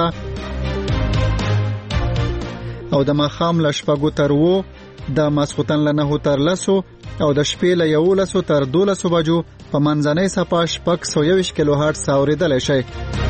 او د ماښام له 6 تر 9 د ماسختن له 9 تر 10 او د شپې له 11 تر 12 بجو په منځنۍ سپا 621 کیلو هرتز اوریدل شي.